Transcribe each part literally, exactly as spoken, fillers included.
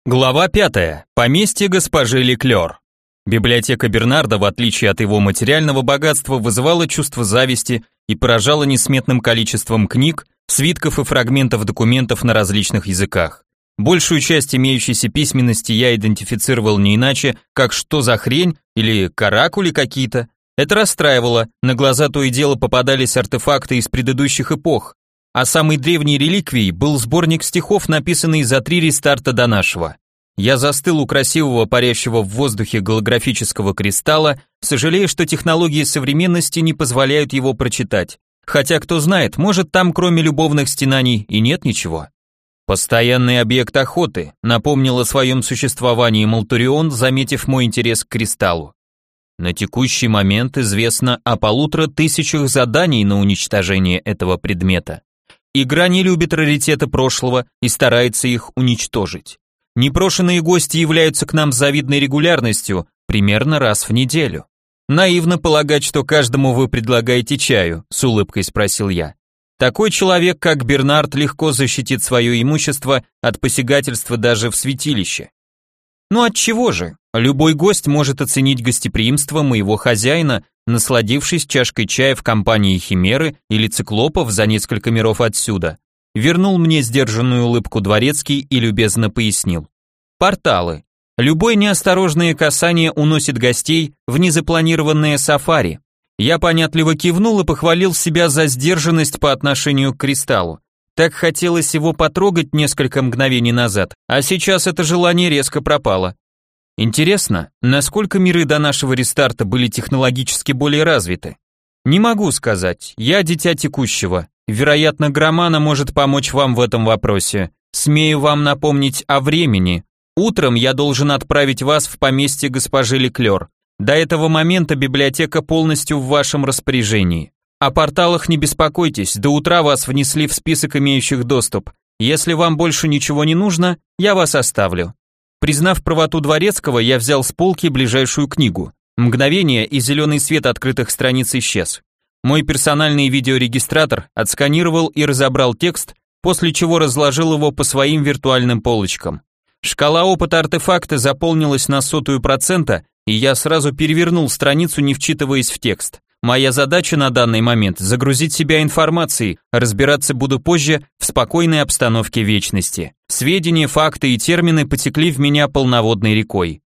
Глава пятая. Поместье госпожи Леклер. Библиотека Бернарда, в отличие от его материального богатства, вызывала чувство зависти и поражала несметным количеством книг, свитков и фрагментов документов на различных языках. Большую часть имеющейся письменности я идентифицировал не иначе, как «что за хрень» или «каракули какие-то». Это расстраивало, на глаза то и дело попадались артефакты из предыдущих эпох, а самой древней реликвией был сборник стихов, написанный за три рестарта до нашего. Я застыл у красивого парящего в воздухе голографического кристалла, сожалея, что технологии современности не позволяют его прочитать. Хотя, кто знает, может, там кроме любовных стенаний и нет ничего. Постоянный объект охоты, напомнил о своем существовании Молтурион, заметив мой интерес к кристаллу. На текущий момент известно о полутора тысячах заданий на уничтожение этого предмета. Игра не любит раритеты прошлого и старается их уничтожить. Непрошенные гости являются к нам с завидной регулярностью, примерно раз в неделю. Наивно полагать, что каждому вы предлагаете чаю, с улыбкой спросил я. Такой человек, как Бернард, легко защитит свое имущество от посягательства даже в святилище. Ну отчего же? Любой гость может оценить гостеприимство моего хозяина, насладившись чашкой чая в компании химеры или циклопов за несколько миров отсюда. Вернул мне сдержанную улыбку дворецкий и любезно пояснил. Порталы. Любое неосторожное касание уносит гостей в незапланированное сафари. Я понятливо кивнул и похвалил себя за сдержанность по отношению к кристаллу. Так хотелось его потрогать несколько мгновений назад, а сейчас это желание резко пропало. Интересно, насколько миры до нашего рестарта были технологически более развиты? Не могу сказать, я дитя текущего. Вероятно, Громана может помочь вам в этом вопросе. Смею вам напомнить о времени. Утром я должен отправить вас в поместье госпожи Леклер. До этого момента библиотека полностью в вашем распоряжении. О порталах не беспокойтесь, до утра вас внесли в список имеющих доступ. Если вам больше ничего не нужно, я вас оставлю. Признав правоту дворецкого, я взял с полки ближайшую книгу. Мгновение, и зеленый свет открытых страниц исчез. Мой персональный видеорегистратор отсканировал и разобрал текст, после чего разложил его по своим виртуальным полочкам. Шкала опыта артефакта заполнилась на сотую процента, и я сразу перевернул страницу, не вчитываясь в текст. Моя задача на данный момент – загрузить себя информацией, разбираться буду позже в спокойной обстановке вечности. Сведения, факты и термины потекли в меня полноводной рекой.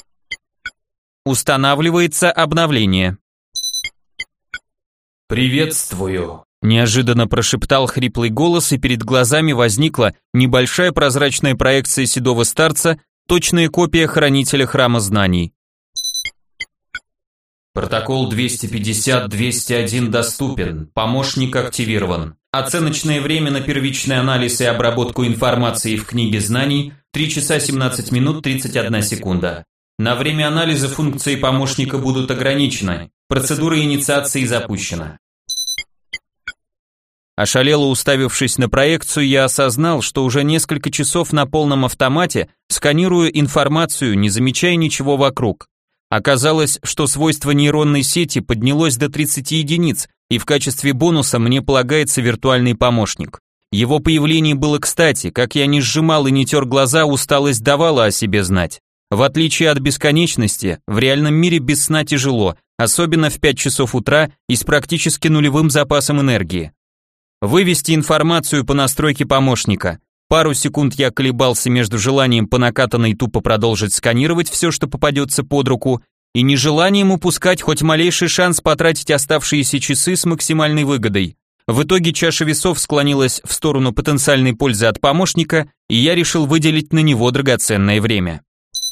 Устанавливается обновление. «Приветствую», – неожиданно прошептал хриплый голос, и перед глазами возникла небольшая прозрачная проекция седого старца, точная копия хранителя храма знаний. Протокол двести пятьдесят двести один доступен, помощник активирован. Оценочное время на первичный анализ и обработку информации в книге знаний три часа семнадцать минут тридцать одна секунда. На время анализа функции помощника будут ограничены. Процедура инициации запущена. Ошалело уставившись на проекцию, я осознал, что уже несколько часов на полном автомате сканирую информацию, не замечая ничего вокруг. Оказалось, что свойство нейронной сети поднялось до тридцати единиц, и в качестве бонуса мне полагается виртуальный помощник. Его появление было кстати, как я не сжимал и не тер глаза, усталость давала о себе знать. В отличие от бесконечности, в реальном мире без сна тяжело, особенно в пять часов утра и с практически нулевым запасом энергии. Вывести информацию по настройке помощника. Пару секунд я колебался между желанием по накатанной тупо продолжить сканировать все, что попадется под руку, и нежеланием упускать хоть малейший шанс потратить оставшиеся часы с максимальной выгодой. В итоге чаша весов склонилась в сторону потенциальной пользы от помощника, и я решил выделить на него драгоценное время.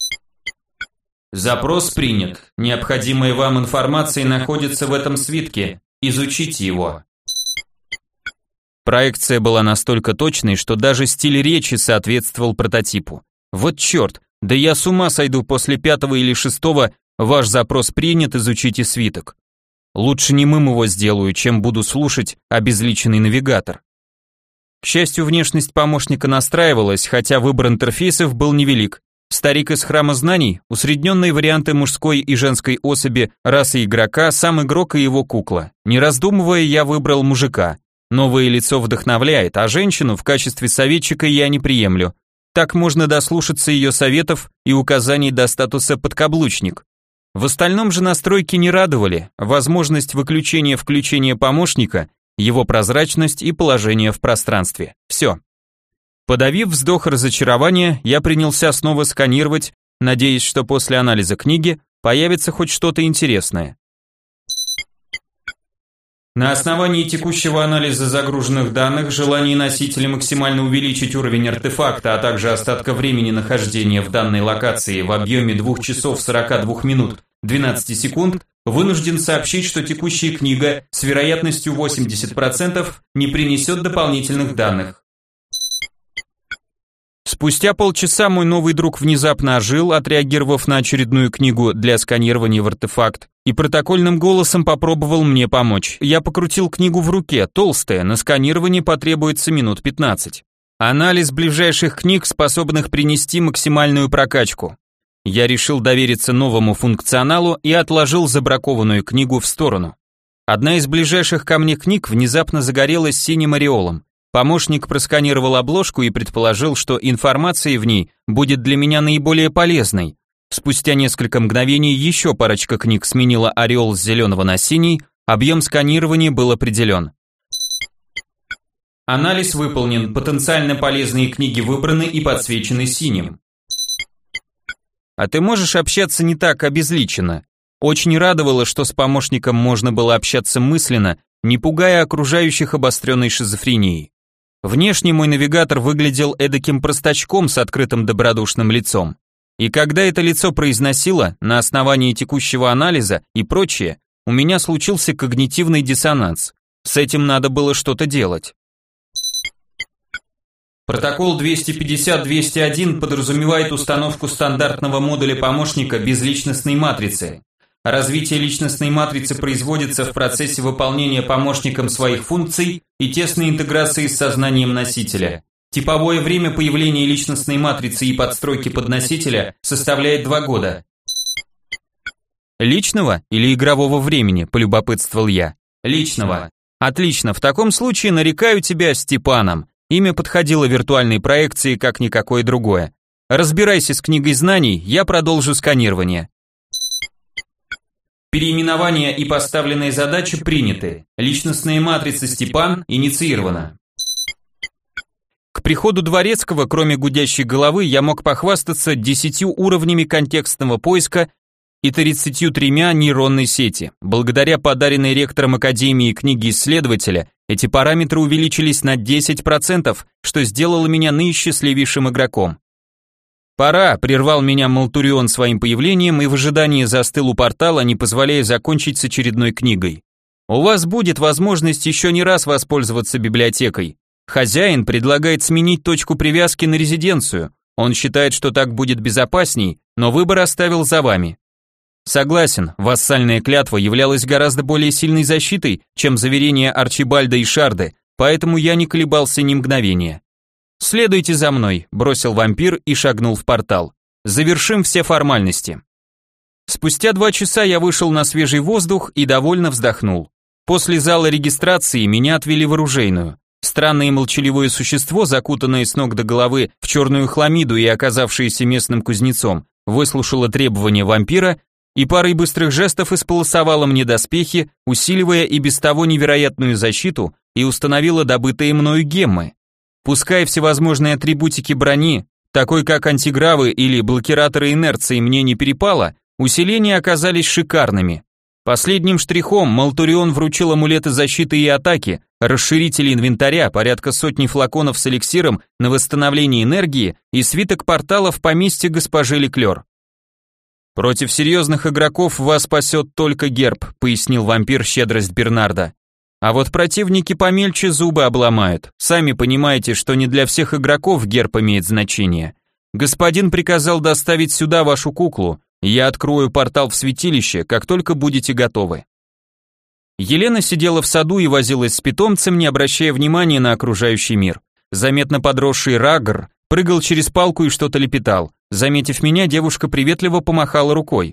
Запрос принят. Необходимая вам информация находится в этом свитке. Изучите его. Проекция была настолько точной, что даже стиль речи соответствовал прототипу. Вот черт, да я с ума сойду после пятого или шестого, ваш запрос принят, изучите свиток. Лучше немым его сделаю, чем буду слушать обезличенный навигатор. К счастью, внешность помощника настраивалась, хотя выбор интерфейсов был невелик. Старик из храма знаний, усредненные варианты мужской и женской особи, расы игрока, сам игрок и его кукла. Не раздумывая, я выбрал мужика. Новое лицо вдохновляет, а женщину в качестве советчика я не приемлю. так можно дослушаться ее советов и указаний до статуса подкаблучник. В остальном же настройки не радовали, возможность выключения-включения помощника, его прозрачность и положение в пространстве. Все. Подавив вздох разочарования, я принялся снова сканировать, надеясь, что после анализа книги появится хоть что-то интересное. На основании текущего анализа загруженных данных, желание носителя максимально увеличить уровень артефакта, а также остатка времени нахождения в данной локации в объеме двух часов сорока двух минут двенадцати секунд, вынужден сообщить, что текущая книга с вероятностью восемьдесят процентов не принесет дополнительных данных. Спустя полчаса мой новый друг внезапно ожил, отреагировав на очередную книгу для сканирования в артефакт, и протокольным голосом попробовал мне помочь. Я покрутил книгу в руке, толстая, на сканирование потребуется минут пятнадцать. Анализ ближайших книг, способных принести максимальную прокачку. Я решил довериться новому функционалу и отложил забракованную книгу в сторону. Одна из ближайших ко мне книг внезапно загорелась синим ореолом. Помощник просканировал обложку и предположил, что информация в ней будет для меня наиболее полезной. Спустя несколько мгновений еще парочка книг сменила ореол с зеленого на синий, объем сканирования был определен. Анализ выполнен, потенциально полезные книги выбраны и подсвечены синим. А ты можешь общаться не так обезличенно? Очень радовало, что с помощником можно было общаться мысленно, не пугая окружающих обостренной шизофренией. Внешне мой навигатор выглядел эдаким простачком с открытым добродушным лицом. И когда это лицо произносило, на основании текущего анализа и прочее, у меня случился когнитивный диссонанс. С этим надо было что-то делать. Протокол двести пятьдесят двести один подразумевает установку стандартного модуля помощника безличностной матрицы. Развитие личностной матрицы производится в процессе выполнения помощником своих функций и тесной интеграции с сознанием носителя. Типовое время появления личностной матрицы и подстройки под носителя составляет два года. Личного или игрового времени, полюбопытствовал я. Личного. Отлично, в таком случае нарекаю тебя Степаном. Имя подходило виртуальной проекции, как никакое другое. Разбирайся с книгой знаний, я продолжу сканирование. Переименование и поставленные задачи приняты. Личностная матрица Степан инициирована. К приходу Дворецкого, кроме гудящей головы, я мог похвастаться десятью уровнями контекстного поиска и тридцатью тремя нейронной сети. Благодаря подаренной ректором Академии книге исследователя, эти параметры увеличились на десять процентов, что сделало меня наисчастливейшим игроком. «Пора», — прервал меня Малтурион своим появлением и в ожидании застыл у портала, не позволяя закончить с очередной книгой. «У вас будет возможность еще не раз воспользоваться библиотекой. Хозяин предлагает сменить точку привязки на резиденцию. Он считает, что так будет безопасней, но выбор оставил за вами». Согласен, вассальная клятва являлась гораздо более сильной защитой, чем заверения Арчибальда и Шарды, поэтому я не колебался ни мгновения. «Следуйте за мной», – бросил вампир и шагнул в портал. «Завершим все формальности». Спустя два часа я вышел на свежий воздух и довольно вздохнул. После зала регистрации меня отвели в оружейную. Странное молчаливое существо, закутанное с ног до головы в черную хламиду и оказавшееся местным кузнецом, выслушало требования вампира и парой быстрых жестов исполосовало мне доспехи, усиливая и без того невероятную защиту, и установило добытые мною геммы. Пускай всевозможные атрибутики брони, такой как антигравы или блокираторы инерции, мне не перепало, усиления оказались шикарными. Последним штрихом Малтурион вручил амулеты защиты и атаки, расширители инвентаря, порядка сотни флаконов с эликсиром на восстановление энергии и свиток портала в поместье госпожи Леклер. «Против серьезных игроков вас спасет только герб», пояснил вампир щедрость Бернарда. «А вот противники помельче зубы обломают. Сами понимаете, что не для всех игроков герб имеет значение. Господин приказал доставить сюда вашу куклу. Я открою портал в святилище, как только будете готовы». Елена сидела в саду и возилась с питомцем, не обращая внимания на окружающий мир. Заметно подросший Рагр прыгал через палку и что-то лепетал. Заметив меня, девушка приветливо помахала рукой.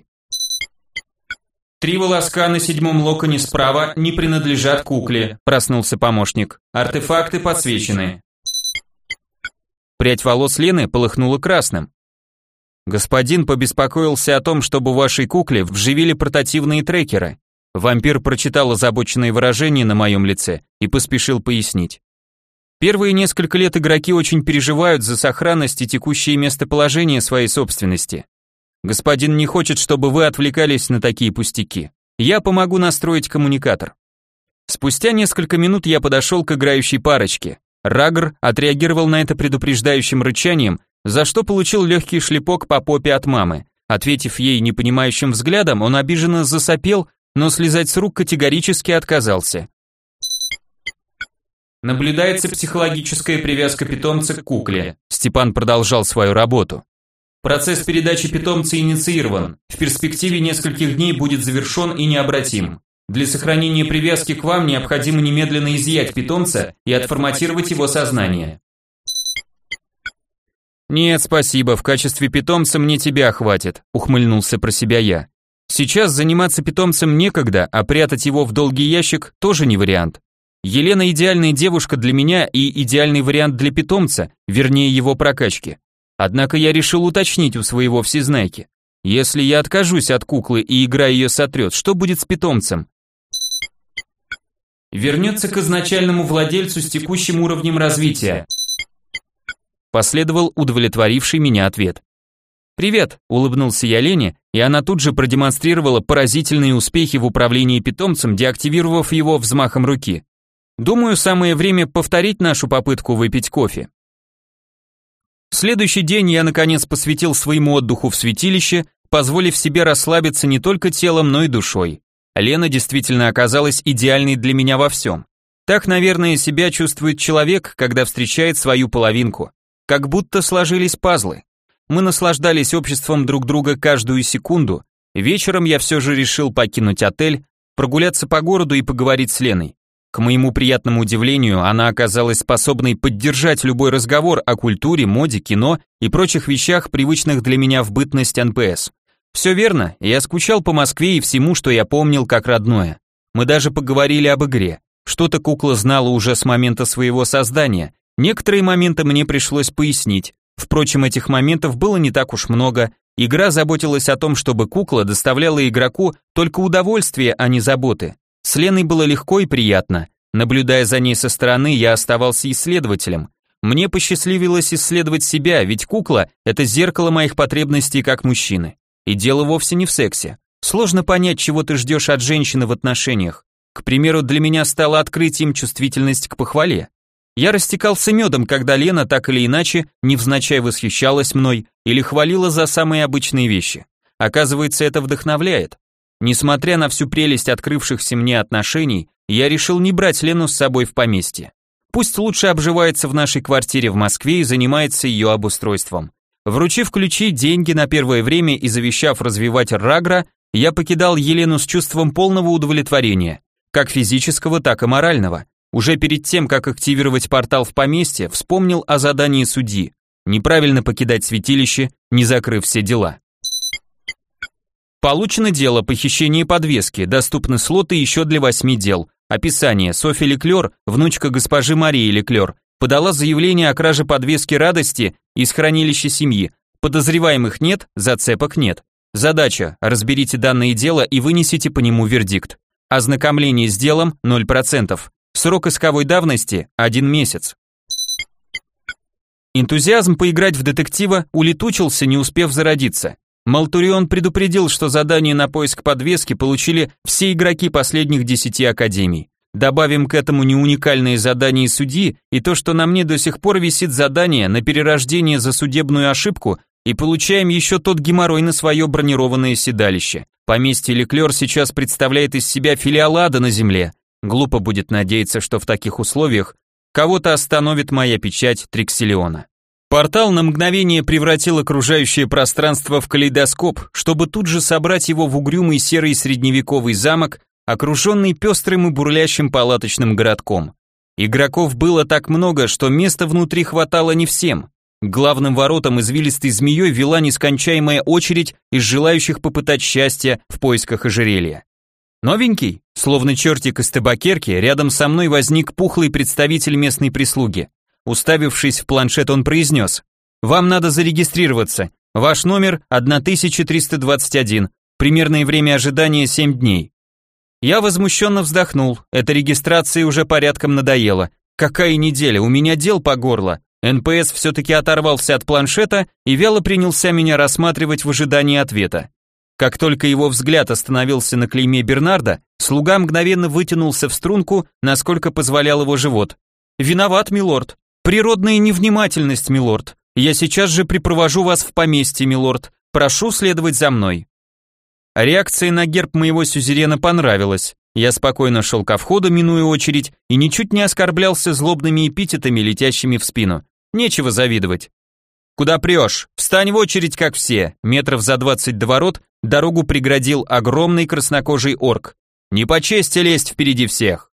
«Три волоска на седьмом локоне справа не принадлежат кукле», проснулся помощник. «Артефакты подсвечены». Прядь волос Лены полыхнула красным. Господин побеспокоился о том, чтобы в вашей кукле вживили портативные трекеры. Вампир прочитал озабоченные выражения на моем лице и поспешил пояснить. Первые несколько лет игроки очень переживают за сохранность и текущее местоположение своей собственности. Господин не хочет, чтобы вы отвлекались на такие пустяки. Я помогу настроить коммуникатор. Спустя несколько минут я подошел к играющей парочке. Рагр отреагировал на это предупреждающим рычанием, за что получил легкий шлепок по попе от мамы. Ответив ей непонимающим взглядом, он обиженно засопел, но слезать с рук категорически отказался. Наблюдается психологическая привязка питомца к кукле. Степан продолжал свою работу. Процесс передачи питомца инициирован. В перспективе нескольких дней будет завершен и необратим. Для сохранения привязки к вам необходимо немедленно изъять питомца и отформатировать его сознание. Нет, спасибо, в качестве питомца мне тебя хватит, ухмыльнулся про себя я. Сейчас заниматься питомцем некогда, а прятать его в долгий ящик тоже не вариант. Елена идеальная девушка для меня и идеальный вариант для питомца, вернее его прокачки. Однако я решил уточнить у своего всезнайки. Если я откажусь от куклы и игра ее сотрет, что будет с питомцем? Вернется к изначальному владельцу с текущим уровнем развития. Последовал удовлетворивший меня ответ. «Привет», — улыбнулся я Лене, и она тут же продемонстрировала поразительные успехи в управлении питомцем, деактивировав его взмахом руки. Думаю, самое время повторить нашу попытку выпить кофе. Следующий день я наконец посвятил своему отдыху в святилище, позволив себе расслабиться не только телом, но и душой. Лена действительно оказалась идеальной для меня во всем. Так, наверное, себя чувствует человек, когда встречает свою половинку. Как будто сложились пазлы. Мы наслаждались обществом друг друга каждую секунду. Вечером я все же решил покинуть отель, прогуляться по городу и поговорить с Леной. К моему приятному удивлению, она оказалась способной поддержать любой разговор о культуре, моде, кино и прочих вещах, привычных для меня в бытность эн пэ эс. Все верно, я скучал по Москве и всему, что я помнил как родное. Мы даже поговорили об игре. Что-то кукла знала уже с момента своего создания. Некоторые моменты мне пришлось пояснить. Впрочем, этих моментов было не так уж много. Игра заботилась о том, чтобы кукла доставляла игроку только удовольствие, а не заботы. С Леной было легко и приятно. Наблюдая за ней со стороны, я оставался исследователем. Мне посчастливилось исследовать себя, ведь кукла – это зеркало моих потребностей как мужчины. И дело вовсе не в сексе. Сложно понять, чего ты ждешь от женщины в отношениях. К примеру, для меня стало открытием чувствительность к похвале. Я растекался медом, когда Лена так или иначе невзначай восхищалась мной или хвалила за самые обычные вещи. Оказывается, это вдохновляет. Несмотря на всю прелесть открывшихся мне отношений, я решил не брать Лену с собой в поместье. Пусть лучше обживается в нашей квартире в Москве и занимается ее обустройством. Вручив ключи, деньги на первое время и завещав развивать Рагра, я покидал Елену с чувством полного удовлетворения, как физического, так и морального. Уже перед тем, как активировать портал в поместье, вспомнил о задании судьи. Неправильно покидать святилище, не закрыв все дела. Получено дело похищение подвески, доступны слоты еще для восьми дел. Описание: Софья Леклер, внучка госпожи Марии Леклер, подала заявление о краже подвески радости из хранилища семьи. Подозреваемых нет, зацепок нет. Задача: разберите данное дело и вынесите по нему вердикт. Ознакомление с делом ноль процентов. Срок исковой давности один месяц. Энтузиазм поиграть в детектива улетучился, не успев зародиться. Малтурион предупредил, что задание на поиск подвески получили все игроки последних десяти академий. Добавим к этому не уникальные задания судьи и то, что на мне до сих пор висит задание на перерождение за судебную ошибку, и получаем еще тот геморрой на свое бронированное седалище. Поместье Леклер сейчас представляет из себя филиал ада на земле. Глупо будет надеяться, что в таких условиях кого-то остановит моя печать Триксилиона. Портал на мгновение превратил окружающее пространство в калейдоскоп, чтобы тут же собрать его в угрюмый серый средневековый замок, окруженный пестрым и бурлящим палаточным городком. Игроков было так много, что места внутри хватало не всем. К главным воротам извилистой змеей вела нескончаемая очередь из желающих попытать счастья в поисках ожерелья. Новенький, словно чертик из табакерки, рядом со мной возник пухлый представитель местной прислуги. Уставившись в планшет, он произнес: «Вам надо зарегистрироваться. Ваш номер тысяча триста двадцать один. Примерное время ожидания семь дней». Я возмущенно вздохнул. Эта регистрация уже порядком надоела. Какая неделя, у меня дел по горло. эн пэ эс все-таки оторвался от планшета и вяло принялся меня рассматривать в ожидании ответа. Как только его взгляд остановился на клейме Бернарда, слуга мгновенно вытянулся в струнку, насколько позволял его живот. «Виноват, милорд. Природная невнимательность, милорд. Я сейчас же припровожу вас в поместье, милорд. Прошу следовать за мной». Реакция на герб моего сюзерена понравилась. Я спокойно шел ко входу, минуя очередь, и ничуть не оскорблялся злобными эпитетами, летящими в спину. Нечего завидовать. «Куда прешь? Встань в очередь, как все». Метров за двадцать до ворот дорогу преградил огромный краснокожий орк. «Не по чести лезть впереди всех».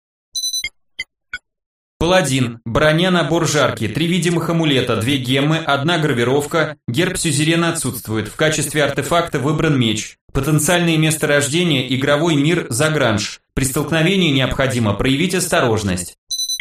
Паладин. Броня, набор жарки, три видимых амулета, две геммы, одна гравировка, герб сюзерена отсутствует, в качестве артефакта выбран меч. Потенциальное место рождения – игровой мир Загранж. При столкновении необходимо проявить осторожность.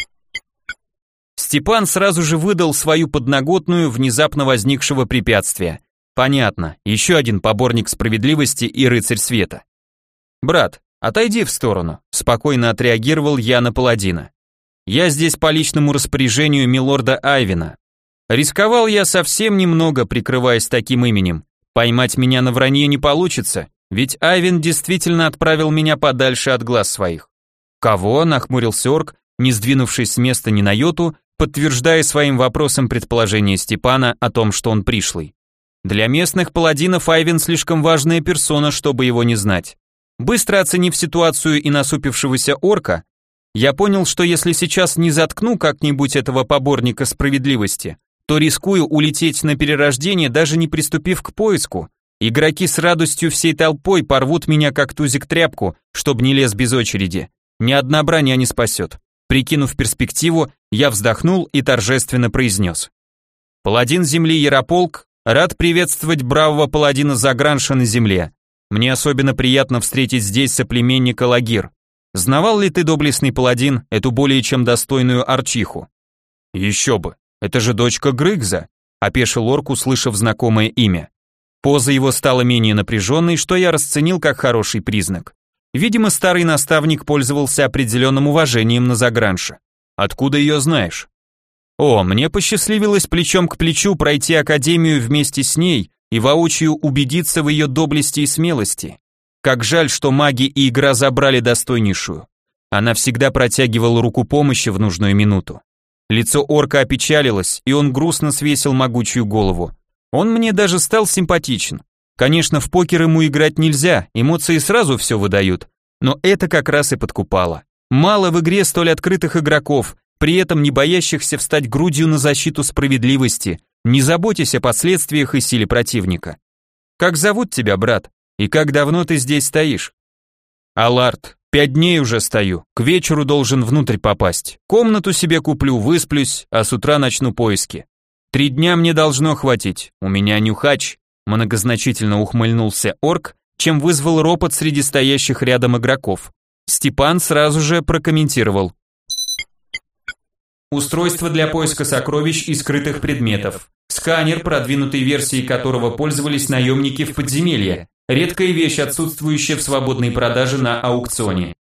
Степан сразу же выдал свою подноготную внезапно возникшего препятствия. Понятно, еще один поборник справедливости и рыцарь света. «Брат, отойди в сторону», – спокойно отреагировал я на паладина. «Я здесь по личному распоряжению милорда Айвена. Рисковал я совсем немного, прикрываясь таким именем. Поймать меня на вранье не получится, ведь Айвен действительно отправил меня подальше от глаз своих». «Кого?» – нахмурился орк, не сдвинувшись с места ни на йоту, подтверждая своим вопросом предположение Степана о том, что он пришлый. Для местных паладинов Айвен слишком важная персона, чтобы его не знать. Быстро оценив ситуацию и насупившегося орка, я понял, что если сейчас не заткну как-нибудь этого поборника справедливости, то рискую улететь на перерождение, даже не приступив к поиску. Игроки с радостью всей толпой порвут меня как тузик тряпку, чтобы не лез без очереди. Ни одна броня не спасет. Прикинув перспективу, я вздохнул и торжественно произнес: «Паладин земли Ярополк, рад приветствовать бравого паладина Загранша на земле. Мне особенно приятно встретить здесь соплеменника Лагир. Знавал ли ты, доблестный паладин, эту более чем достойную арчиху?» «Еще бы, это же дочка Грыгза», — опешил орк, услышав знакомое имя. Поза его стала менее напряженной, что я расценил как хороший признак. Видимо, старый наставник пользовался определенным уважением на Загранша. «Откуда ее знаешь?» «О, мне посчастливилось плечом к плечу пройти академию вместе с ней и воочию убедиться в ее доблести и смелости. Как жаль, что маги и игра забрали достойнейшую. Она всегда протягивала руку помощи в нужную минуту». Лицо орка опечалилось, и он грустно свесил могучую голову. Он мне даже стал симпатичен. Конечно, в покер ему играть нельзя, эмоции сразу все выдают, но это как раз и подкупало. Мало в игре столь открытых игроков, при этом не боящихся встать грудью на защиту справедливости, не заботясь о последствиях и силе противника. «Как зовут тебя, брат? И как давно ты здесь стоишь?» «Аларт, пять дней уже стою, к вечеру должен внутрь попасть. Комнату себе куплю, высплюсь, а с утра начну поиски. Три дня мне должно хватить, у меня нюхач». Многозначительно ухмыльнулся орк, чем вызвал ропот среди стоящих рядом игроков. Степан сразу же прокомментировал: «Устройство для поиска сокровищ и скрытых предметов. Сканер, продвинутой версией которого пользовались наемники в подземелье. Редкая вещь, отсутствующая в свободной продаже на аукционе».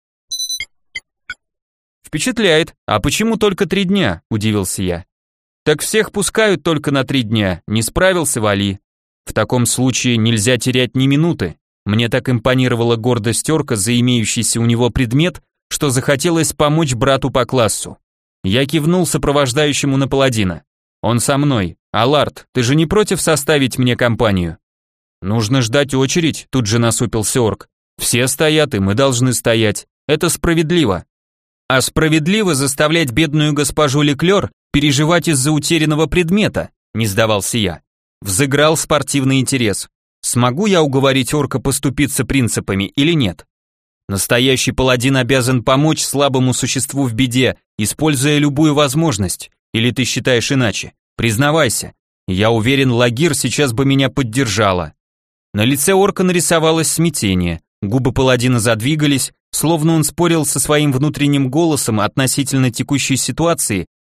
«Впечатляет. А почему только три дня?» – удивился я. «Так всех пускают только на три дня. Не справился, вали». «В таком случае нельзя терять ни минуты». Мне так импонировала гордость орка за имеющийся у него предмет, что захотелось помочь брату по классу. Я кивнул сопровождающему на паладина. «Он со мной. Аларт, ты же не против составить мне компанию?» «Нужно ждать очередь», тут же насупился орк. «Все стоят, и мы должны стоять. Это справедливо». «А справедливо заставлять бедную госпожу Леклер переживать из-за утерянного предмета», не сдавался я. Взыграл спортивный интерес. Смогу я уговорить орка поступиться принципами или нет? Настоящий паладин обязан помочь слабому существу в беде, используя любую возможность. Или ты считаешь иначе? Признавайся. Я уверен, Лагир сейчас бы меня поддержала. На лице орка нарисовалось смятение. Губы паладина задвигались, словно он спорил со своим внутренним голосом относительно текущей ситуации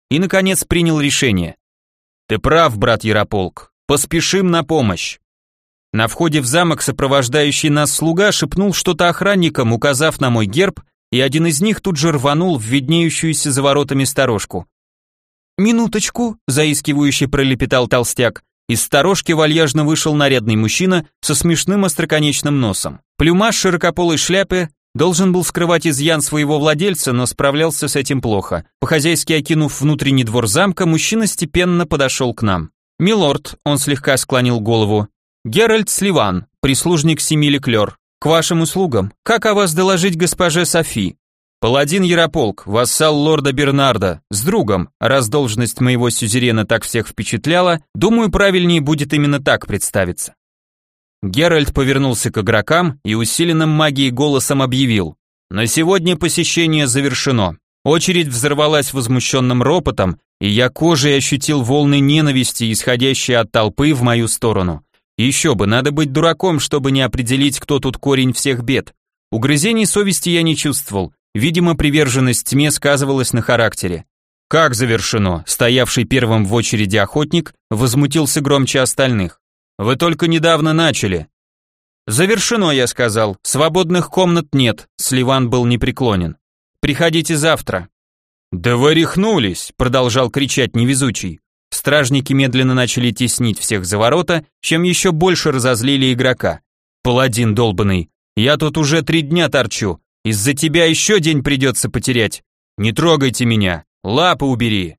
и, наконец, принял решение. «Ты прав, брат Ярополк, поспешим на помощь». На входе в замок сопровождающий нас слуга шепнул что-то охранникам, указав на мой герб, и один из них тут же рванул в виднеющуюся за воротами сторожку. «Минуточку», — заискивающе пролепетал толстяк. Из сторожки вальяжно вышел нарядный мужчина со смешным остроконечным носом. Плюмаж широкополой шляпы должен был скрывать изъян своего владельца, но справлялся с этим плохо. По-хозяйски окинув внутренний двор замка, мужчина степенно подошел к нам. «Милорд», — он слегка склонил голову, — «Геральт Сливан, прислужник семьи Леклер. К вашим услугам. Как о вас доложить госпоже Софи?» «Паладин Ярополк, вассал лорда Бернарда, с другом, раз должность моего сюзерена так всех впечатляла, думаю, правильнее будет именно так представиться». Геральт повернулся к игрокам и усиленным магией голосом объявил: «На сегодня посещение завершено». Очередь взорвалась возмущенным ропотом, и я кожей ощутил волны ненависти, исходящие от толпы в мою сторону. Еще бы, надо быть дураком, чтобы не определить, кто тут корень всех бед. Угрызений совести я не чувствовал. Видимо, приверженность тьме сказывалась на характере. «Как завершено?» Стоявший первым в очереди охотник возмутился громче остальных. «Вы только недавно начали». «Завершено», я сказал. «Свободных комнат нет», Сливан был непреклонен. «Приходите завтра». «Да вы рехнулись», продолжал кричать невезучий. Стражники медленно начали теснить всех за ворота, чем еще больше разозлили игрока. «Паладин долбаный, я тут уже три дня торчу. Из-за тебя еще день придется потерять. Не трогайте меня, лапы убери».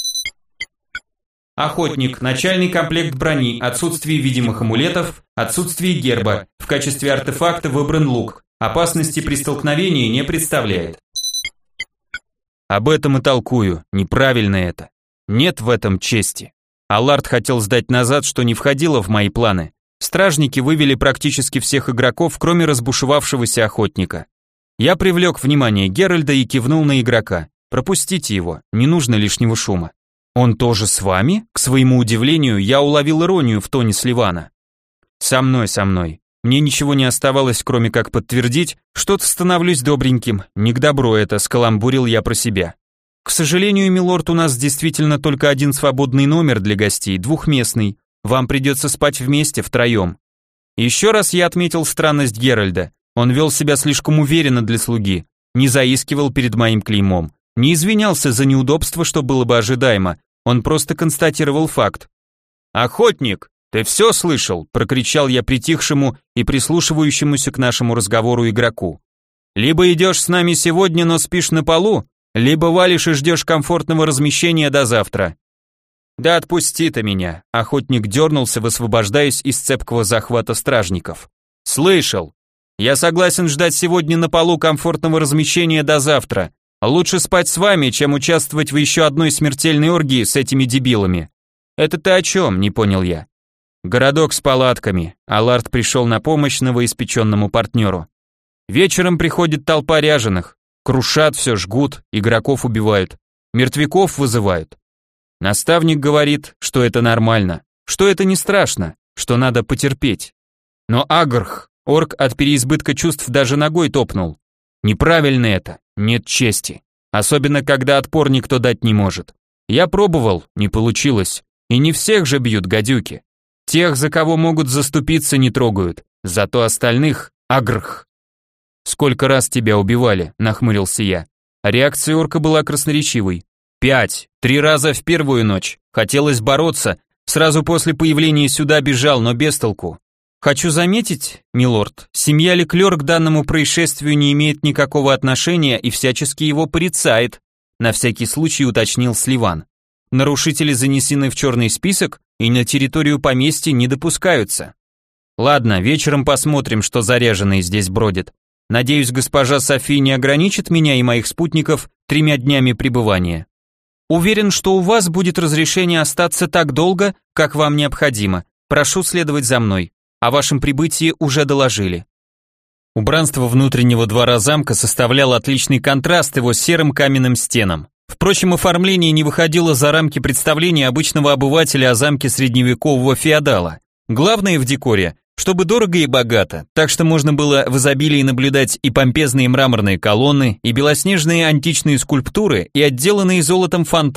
Охотник, начальный комплект брони, отсутствие видимых амулетов, отсутствие герба, в качестве артефакта выбран лук, опасности при столкновении не представляет. Об этом и толкую, неправильно это. Нет в этом чести. Аллард хотел сдать назад, что не входило в мои планы. Стражники вывели практически всех игроков, кроме разбушевавшегося охотника. Я привлек внимание Геральда и кивнул на игрока. «Пропустите его, не нужно лишнего шума». «Он тоже с вами?» К своему удивлению, я уловил иронию в тоне Сливана. «Со мной, со мной. Мне ничего не оставалось, кроме как подтвердить, что-то становлюсь добреньким. Не к добру это», скаламбурил я про себя. «К сожалению, милорд, у нас действительно только один свободный номер для гостей, двухместный. Вам придется спать вместе, втроем». Еще раз я отметил странность Геральда. Он вел себя слишком уверенно для слуги, не заискивал перед моим клеймом, не извинялся за неудобство, что было бы ожидаемо, он просто констатировал факт. «Охотник, ты все слышал?» – прокричал я притихшему и прислушивающемуся к нашему разговору игроку. «Либо идешь с нами сегодня, но спишь на полу, либо валишь и ждешь комфортного размещения до завтра». «Да отпусти ты меня», – охотник дернулся, высвобождаясь из цепкого захвата стражников. «Слышал. Я согласен ждать сегодня на полу комфортного размещения до завтра. Лучше спать с вами, чем участвовать в еще одной смертельной оргии с этими дебилами». «Это ты о чем?» – не понял я. «Городок с палатками». Аллард пришел на помощь новоиспеченному партнеру. «Вечером приходит толпа ряженых. Крушат все, жгут, игроков убивают. Мертвяков вызывают. Наставник говорит, что это нормально, что это не страшно, что надо потерпеть. Но Агрх, орк от переизбытка чувств даже ногой топнул. Неправильно это, нет чести. Особенно, когда отпор никто дать не может. Я пробовал, не получилось. И не всех же бьют гадюки. Тех, за кого могут заступиться, не трогают. Зато остальных — Агрх. «Сколько раз тебя убивали?» — нахмурился я. Реакция орка была красноречивой. «Пять. Три раза в первую ночь. Хотелось бороться. Сразу после появления сюда бежал, но без толку. Хочу заметить, милорд, семья Леклер к данному происшествию не имеет никакого отношения и всячески его порицает», на всякий случай уточнил Сливан. «Нарушители занесены в черный список и на территорию поместья не допускаются». «Ладно, вечером посмотрим, что заряженные здесь бродят. Надеюсь, госпожа Софи не ограничит меня и моих спутников тремя днями пребывания». «Уверен, что у вас будет разрешение остаться так долго, как вам необходимо. Прошу следовать за мной. О вашем прибытии уже доложили». Убранство внутреннего двора замка составляло отличный контраст его серым каменным стенам. Впрочем, оформление не выходило за рамки представления обычного обывателя о замке средневекового феодала. Главное в декоре, чтобы дорого и богато, так что можно было в изобилии наблюдать и помпезные мраморные колонны, и белоснежные античные скульптуры, и отделанные золотом фонтаны,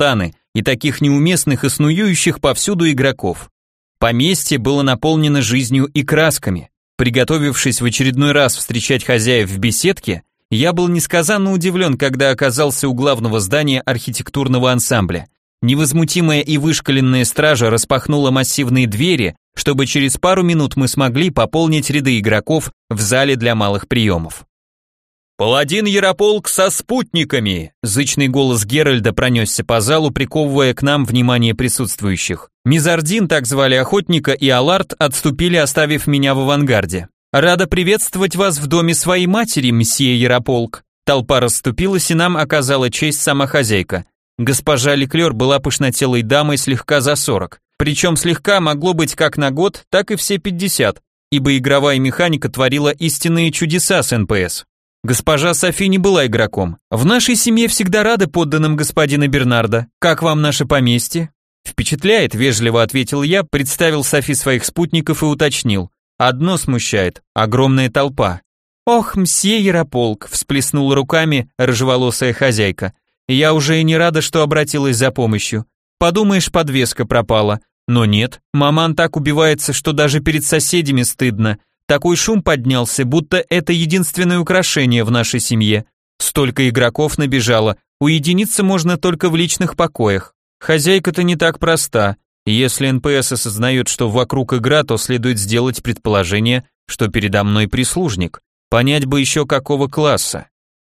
и таких неуместных и снующих повсюду игроков. Поместье было наполнено жизнью и красками. Приготовившись в очередной раз встречать хозяев в беседке, я был несказанно удивлен, когда оказался у главного здания архитектурного ансамбля. Невозмутимая и вышкаленная стража распахнула массивные двери, чтобы через пару минут мы смогли пополнить ряды игроков в зале для малых приемов. «Паладин Ярополк со спутниками!» Зычный голос Геральда пронесся по залу, приковывая к нам внимание присутствующих. Мизардин, так звали охотника, и Аларт отступили, оставив меня в авангарде. «Рада приветствовать вас в доме своей матери, месье Ярополк». Толпа расступилась, и нам оказала честь сама хозяйка. Госпожа Леклер была пышнотелой дамой слегка за сорок. Причем слегка могло быть как на год, так и все пятьдесят, ибо игровая механика творила истинные чудеса с эн пэ эс. Госпожа Софи не была игроком. «В нашей семье всегда рады подданным господина Бернарда. Как вам наше поместье?» «Впечатляет», — вежливо ответил я, представил Софи своих спутников и уточнил. «Одно смущает — огромная толпа». «Ох, мсье Ярополк», — всплеснула руками рыжеволосая хозяйка. «Я уже и не рада, что обратилась за помощью. Подумаешь, подвеска пропала. Но нет, маман так убивается, что даже перед соседями стыдно. Такой шум поднялся, будто это единственное украшение в нашей семье. Столько игроков набежало, уединиться можно только в личных покоях. Хозяйка-то не так проста. Если эн пэ эс осознает, что вокруг игра, то следует сделать предположение, что передо мной прислужник. Понять бы еще какого класса.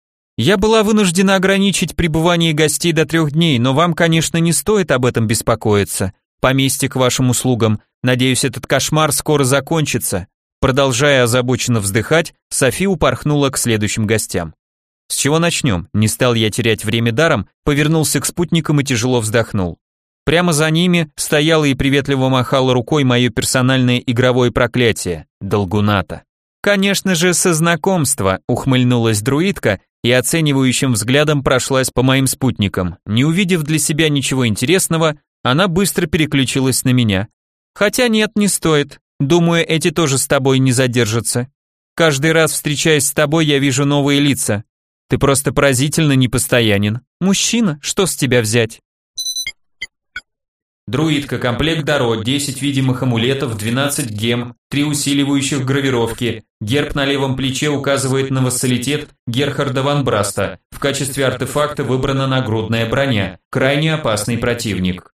Я была вынуждена ограничить пребывание гостей до трех дней, но вам, конечно, не стоит об этом беспокоиться. Поместье к вашим услугам. Надеюсь, этот кошмар скоро закончится». Продолжая озабоченно вздыхать, Софи упорхнула к следующим гостям. «С чего начнем?» Не стал я терять время даром, повернулся к спутникам и тяжело вздохнул. Прямо за ними стояло и приветливо махало рукой мое персональное игровое проклятие – Долгуната. «Конечно же, со знакомства», – ухмыльнулась друидка и оценивающим взглядом прошлась по моим спутникам. Не увидев для себя ничего интересного, она быстро переключилась на меня. «Хотя нет, не стоит. Думаю, эти тоже с тобой не задержатся. Каждый раз, встречаясь с тобой, я вижу новые лица. Ты просто поразительно непостоянен. Мужчина, что с тебя взять?» Друидка, комплект Даро, десять видимых амулетов, двенадцать гем, три усиливающих гравировки. Герб на левом плече указывает на вассалитет Герхарда ван Браста. В качестве артефакта выбрана нагрудная броня. Крайне опасный противник.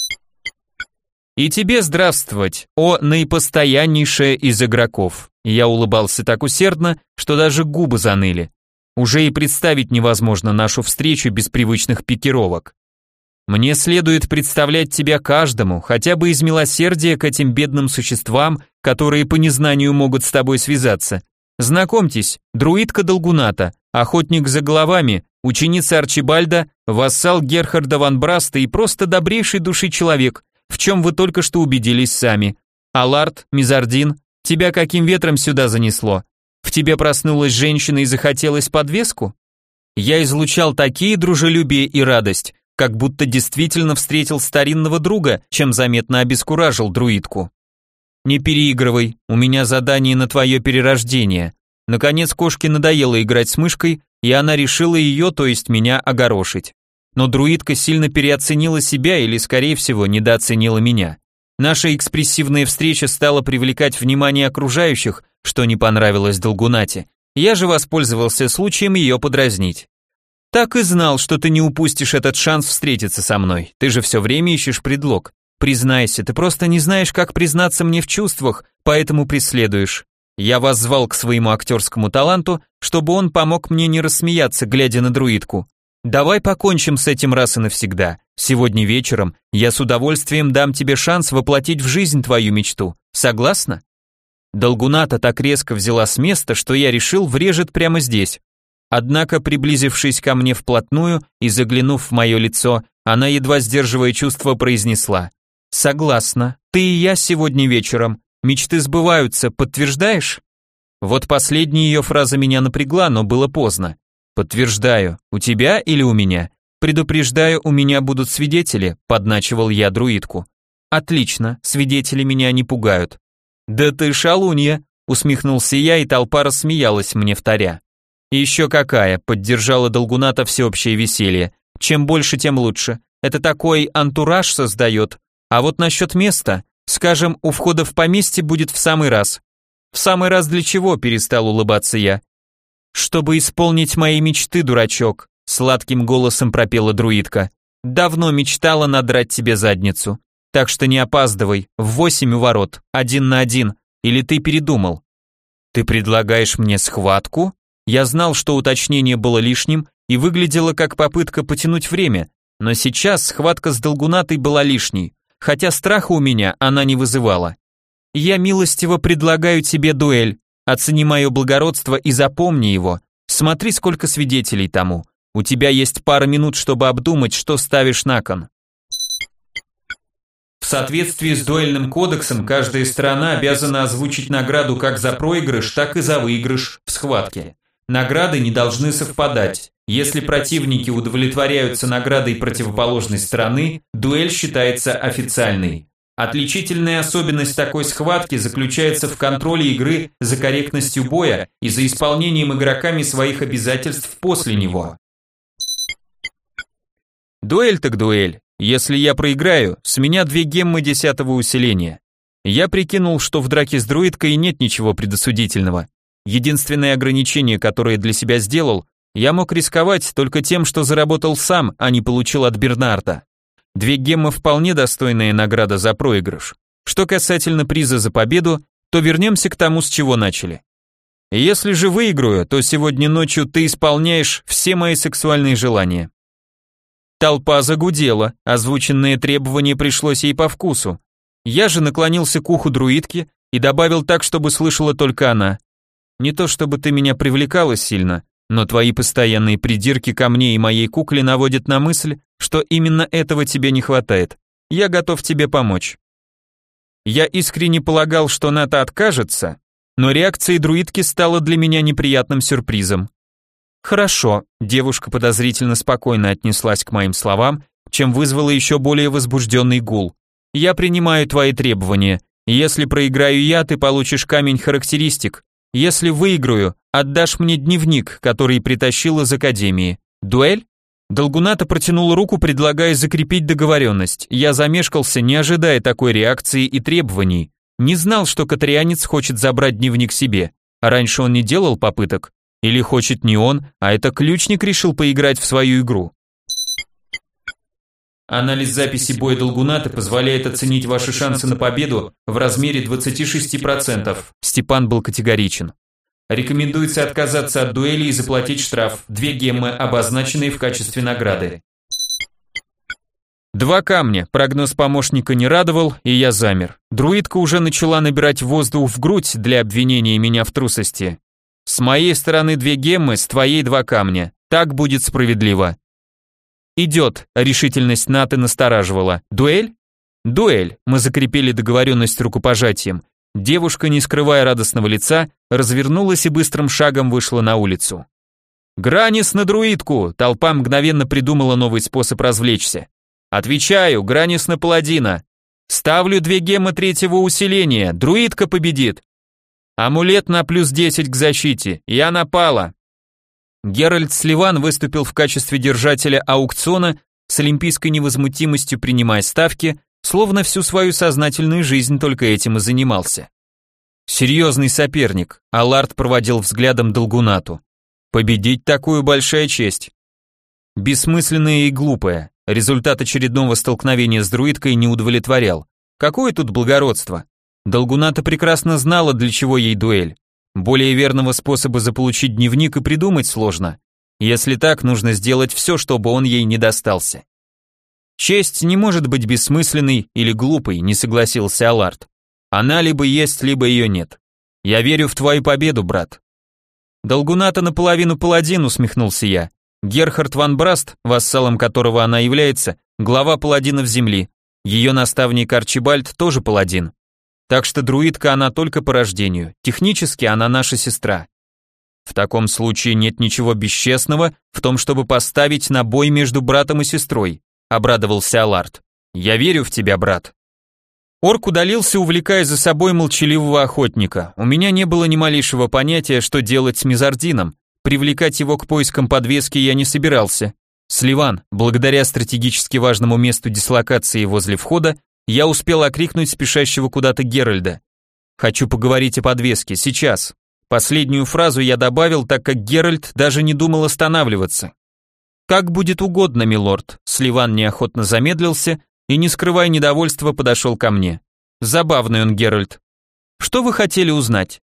«И тебе здравствовать, о наипостояннейшее из игроков!» Я улыбался так усердно, что даже губы заныли. Уже и представить невозможно нашу встречу без привычных пикировок. «Мне следует представлять тебя каждому, хотя бы из милосердия к этим бедным существам, которые по незнанию могут с тобой связаться. Знакомьтесь, друидка Долгуната, охотник за головами, ученица Арчибальда, вассал Герхарда ван Браста и просто добрейший души человек, в чем вы только что убедились сами. Аларт, Мизардин, тебя каким ветром сюда занесло? В тебе проснулась женщина и захотелось подвеску?» Я излучал такие дружелюбие и радость, как будто действительно встретил старинного друга, чем заметно обескуражил друидку. «Не переигрывай, у меня задание на твое перерождение». Наконец кошке надоело играть с мышкой, и она решила ее, то есть меня, огорошить. Но друидка сильно переоценила себя или, скорее всего, недооценила меня. Наша экспрессивная встреча стала привлекать внимание окружающих, что не понравилось Долгунате. Я же воспользовался случаем ее подразнить. «Так и знал, что ты не упустишь этот шанс встретиться со мной. Ты же все время ищешь предлог. Признайся, ты просто не знаешь, как признаться мне в чувствах, поэтому преследуешь». Я воззвал к своему актерскому таланту, чтобы он помог мне не рассмеяться, глядя на друидку. «Давай покончим с этим раз и навсегда. Сегодня вечером я с удовольствием дам тебе шанс воплотить в жизнь твою мечту. Согласна?» Долгуната так резко взяла с места, что я решил, врежет прямо здесь. Однако, приблизившись ко мне вплотную и заглянув в мое лицо, она, едва сдерживая чувства, произнесла: «Согласна. Ты и я сегодня вечером. Мечты сбываются, подтверждаешь?» Вот последняя ее фраза меня напрягла, но было поздно. «Подтверждаю. У тебя или у меня?» «Предупреждаю, у меня будут свидетели», — подначивал я друидку. «Отлично, свидетели меня не пугают». «Да ты шалунья», — усмехнулся я, и толпа рассмеялась мне вторя. «Еще какая», — поддержала Долгуната всеобщее веселье. «Чем больше, тем лучше. Это такой антураж создает. А вот насчет места, скажем, у входа в поместье будет в самый раз. В самый раз для чего, перестал улыбаться я. Чтобы исполнить мои мечты, дурачок, сладким голосом пропела друидка. Давно мечтала надрать тебе задницу. Так что не опаздывай, в восемь у ворот, один на один, или ты передумал? Ты предлагаешь мне схватку? Я знал, что уточнение было лишним и выглядело как попытка потянуть время, но сейчас схватка с Долгунатой была лишней, хотя страха у меня она не вызывала. Я милостиво предлагаю тебе дуэль, оцени мое благородство и запомни его, смотри, сколько свидетелей тому, у тебя есть пара минут, чтобы обдумать, что ставишь на кон. В соответствии с дуэльным кодексом, каждая сторона обязана озвучить награду как за проигрыш, так и за выигрыш в схватке. Награды не должны совпадать. Если противники удовлетворяются наградой противоположной стороны, дуэль считается официальной. Отличительная особенность такой схватки заключается в контроле игры за корректностью боя и за исполнением игроками своих обязательств после него. Дуэль так дуэль. Если я проиграю, с меня две геммы десятого усиления. Я прикинул, что в драке с друидкой нет ничего предосудительного. Единственное ограничение, которое для себя сделал, я мог рисковать только тем, что заработал сам, а не получил от Бернарда. Две геммы вполне достойная награда за проигрыш. Что касательно приза за победу, то вернемся к тому, с чего начали. Если же выиграю, то сегодня ночью ты исполняешь все мои сексуальные желания. Толпа загудела, озвученное требование пришлось ей по вкусу. Я же наклонился к уху друидки и добавил так, чтобы слышала только она. Не то чтобы ты меня привлекала сильно, но твои постоянные придирки ко мне и моей кукле наводят на мысль, что именно этого тебе не хватает. Я готов тебе помочь. Я искренне полагал, что Ната откажется, но реакция друидки стала для меня неприятным сюрпризом. Хорошо, девушка подозрительно спокойно отнеслась к моим словам, чем вызвала еще более возбужденный гул. Я принимаю твои требования. Если проиграю я, ты получишь камень характеристик. Если выиграю, отдашь мне дневник, который притащил из академии. Дуэль? Долгуната протянула руку, предлагая закрепить договоренность. Я замешкался, не ожидая такой реакции и требований. Не знал, что катарианец хочет забрать дневник себе. А раньше он не делал попыток. Или хочет не он, а это ключник решил поиграть в свою игру. Анализ записи боя Долгунаты позволяет оценить ваши шансы на победу в размере двадцать шесть процентов. Степан был категоричен. Рекомендуется отказаться от дуэли и заплатить штраф, две геммы, обозначенные в качестве награды. Два камня, прогноз помощника не радовал, и я замер. Друидка уже начала набирать воздух в грудь для обвинения меня в трусости. С моей стороны две геммы, с твоей два камня. Так будет справедливо. Идет, решительность Наты настораживала. Дуэль? Дуэль. Мы закрепили договоренность рукопожатием. Девушка, не скрывая радостного лица, развернулась и быстрым шагом вышла на улицу. Гранис на друидку! Толпа мгновенно придумала новый способ развлечься. Отвечаю, Гранис на паладина. Ставлю две геммы третьего усиления, друидка победит. Амулет на плюс десять к защите, я напала. Геральт Сливан выступил в качестве держателя аукциона, с олимпийской невозмутимостью принимая ставки, словно всю свою сознательную жизнь только этим и занимался. Серьезный соперник, Аларт проводил взглядом Долгунату. Победить такую большая честь. Бессмысленная и глупая, результат очередного столкновения с друидкой не удовлетворял. Какое тут благородство? Долгуната прекрасно знала, для чего ей дуэль. Более верного способа заполучить дневник и придумать сложно. Если так, нужно сделать все, чтобы он ей не достался. Честь не может быть бессмысленной или глупой, не согласился Аларт. Она либо есть, либо ее нет. Я верю в твою победу, брат. Долгуната наполовину паладин, усмехнулся я. Герхард ван Браст, вассалом которого она является, глава паладинов земли. Ее наставник Арчибальд тоже паладин. Так что друидка она только по рождению, технически она наша сестра. В таком случае нет ничего бесчестного в том, чтобы поставить на бой между братом и сестрой, обрадовался Аларт. Я верю в тебя, брат. Орк удалился, увлекая за собой молчаливого охотника. У меня не было ни малейшего понятия, что делать с Мизардином. Привлекать его к поискам подвески я не собирался. Сливан, благодаря стратегически важному месту дислокации возле входа, я успел окрикнуть спешащего куда-то Геральда. Хочу поговорить о подвеске, сейчас. Последнюю фразу я добавил, так как Геральт даже не думал останавливаться. Как будет угодно, милорд. Сливан неохотно замедлился и, не скрывая недовольства, подошел ко мне. Забавный он, Геральт. Что вы хотели узнать?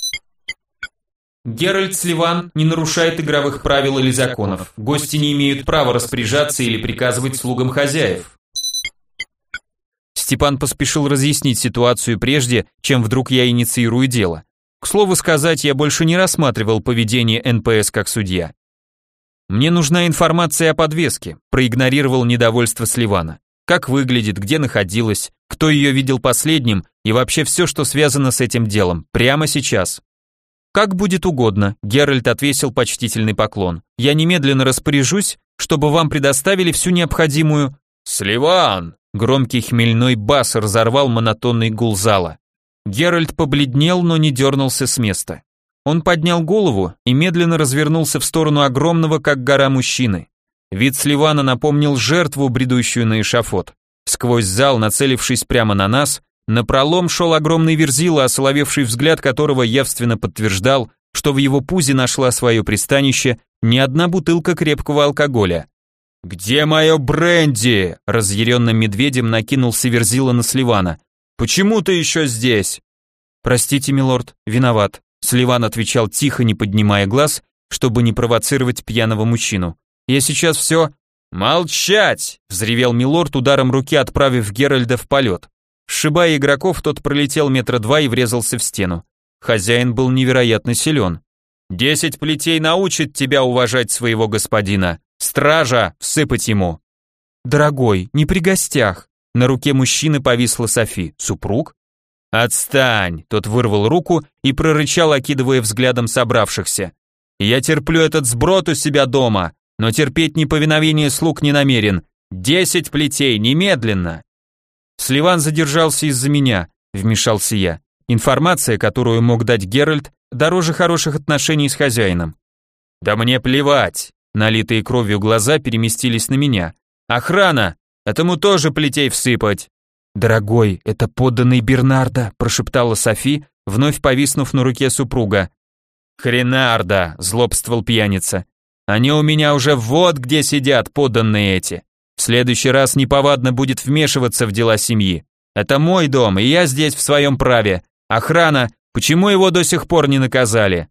Геральт Сливан не нарушает игровых правил или законов. Гости не имеют права распоряжаться или приказывать слугам хозяев. Степан поспешил разъяснить ситуацию прежде, чем вдруг я инициирую дело. К слову сказать, я больше не рассматривал поведение эн пэ эс как судья. Мне нужна информация о подвеске, проигнорировал недовольство Сливана. Как выглядит, где находилась, кто ее видел последним и вообще все, что связано с этим делом, прямо сейчас. Как будет угодно, Геральт отвесил почтительный поклон. Я немедленно распоряжусь, чтобы вам предоставили всю необходимую... Сливан! Громкий хмельной бас разорвал монотонный гул зала. Геральт побледнел, но не дернулся с места. Он поднял голову и медленно развернулся в сторону огромного, как гора, мужчины. Вид Сливана напомнил жертву, бредущую на эшафот. Сквозь зал, нацелившись прямо на нас, напролом шел огромный верзила, осоловевший взгляд которого явственно подтверждал, что в его пузе нашла свое пристанище не одна бутылка крепкого алкоголя. «Где мое бренди?» – разъяренным медведем накинулся верзила на Сливана. «Почему ты еще здесь?» «Простите, милорд, виноват», – Сливан отвечал тихо, не поднимая глаз, чтобы не провоцировать пьяного мужчину. «Я сейчас все...» «Молчать!» – взревел милорд, ударом руки отправив Геральда в полет. Сшибая игроков, тот пролетел метра два и врезался в стену. Хозяин был невероятно силен. «Десять плетей научит тебя уважать своего господина. Стража, всыпать ему!» «Дорогой, не при гостях!» На руке мужчины повисла Софи. «Супруг?» «Отстань!» Тот вырвал руку и прорычал, окидывая взглядом собравшихся. «Я терплю этот сброд у себя дома, но терпеть неповиновение слуг не намерен. Десять плетей, немедленно!» «Сливан задержался из-за меня», — вмешался я. «Информация, которую мог дать Геральт, дороже хороших отношений с хозяином». «Да мне плевать», — налитые кровью глаза переместились на меня. «Охрана! Этому тоже плетей всыпать!» «Дорогой, это подданный Бернарда», — прошептала Софи, вновь повиснув на руке супруга. «Хренарда», — злобствовал пьяница. «Они у меня уже вот где сидят, подданные эти. В следующий раз неповадно будет вмешиваться в дела семьи. Это мой дом, и я здесь в своем праве. Охрана, почему его до сих пор не наказали?»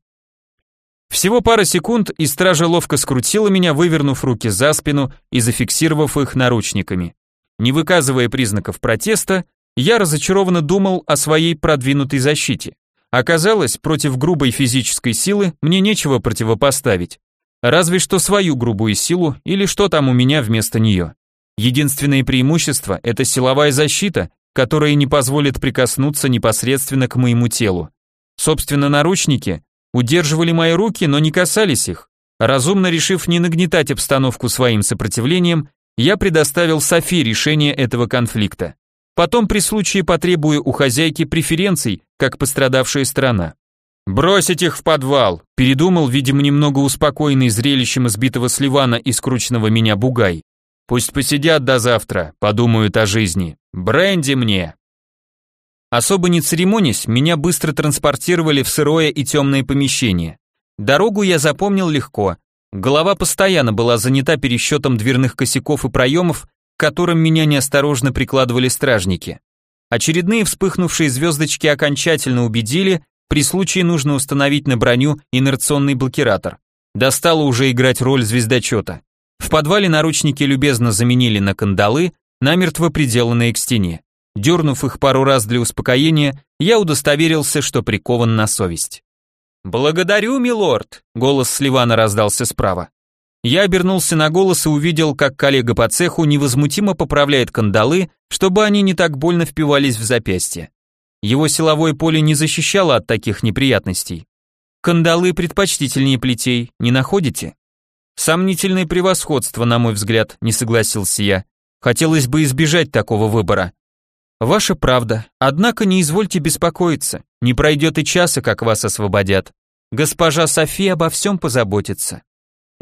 Всего пара секунд, и стража ловко скрутила меня, вывернув руки за спину и зафиксировав их наручниками. Не выказывая признаков протеста, я разочарованно думал о своей продвинутой защите. Оказалось, против грубой физической силы мне нечего противопоставить. Разве что свою грубую силу или что там у меня вместо нее. Единственное преимущество – это силовая защита, которая не позволит прикоснуться непосредственно к моему телу. Собственно, наручники удерживали мои руки, но не касались их. Разумно решив не нагнетать обстановку своим сопротивлением, я предоставил Софи решение этого конфликта. Потом при случае потребую у хозяйки преференций, как пострадавшая сторона. «Бросить их в подвал», – передумал, видимо, немного успокоенный зрелищем избитого Сливана и скрученного меня бугай. «Пусть посидят до завтра, подумают о жизни. Бренди мне!» Особо не церемонясь, меня быстро транспортировали в сырое и темное помещение. Дорогу я запомнил легко. Голова постоянно была занята пересчетом дверных косяков и проемов, к которым меня неосторожно прикладывали стражники. Очередные вспыхнувшие звездочки окончательно убедили, при случае нужно установить на броню инерционный блокиратор. Достало уже играть роль звездочета. В подвале наручники любезно заменили на кандалы, намертво приделанные к стене. Дернув их пару раз для успокоения, я удостоверился, что прикован на совесть. «Благодарю, милорд!» — голос Сливана раздался справа. Я обернулся на голос и увидел, как коллега по цеху невозмутимо поправляет кандалы, чтобы они не так больно впивались в запястье. Его силовое поле не защищало от таких неприятностей. Кандалы предпочтительнее плетей, не находите? Сомнительное превосходство, на мой взгляд, не согласился я. Хотелось бы избежать такого выбора. Ваша правда, однако не извольте беспокоиться, не пройдет и часа, как вас освободят. Госпожа София обо всем позаботится.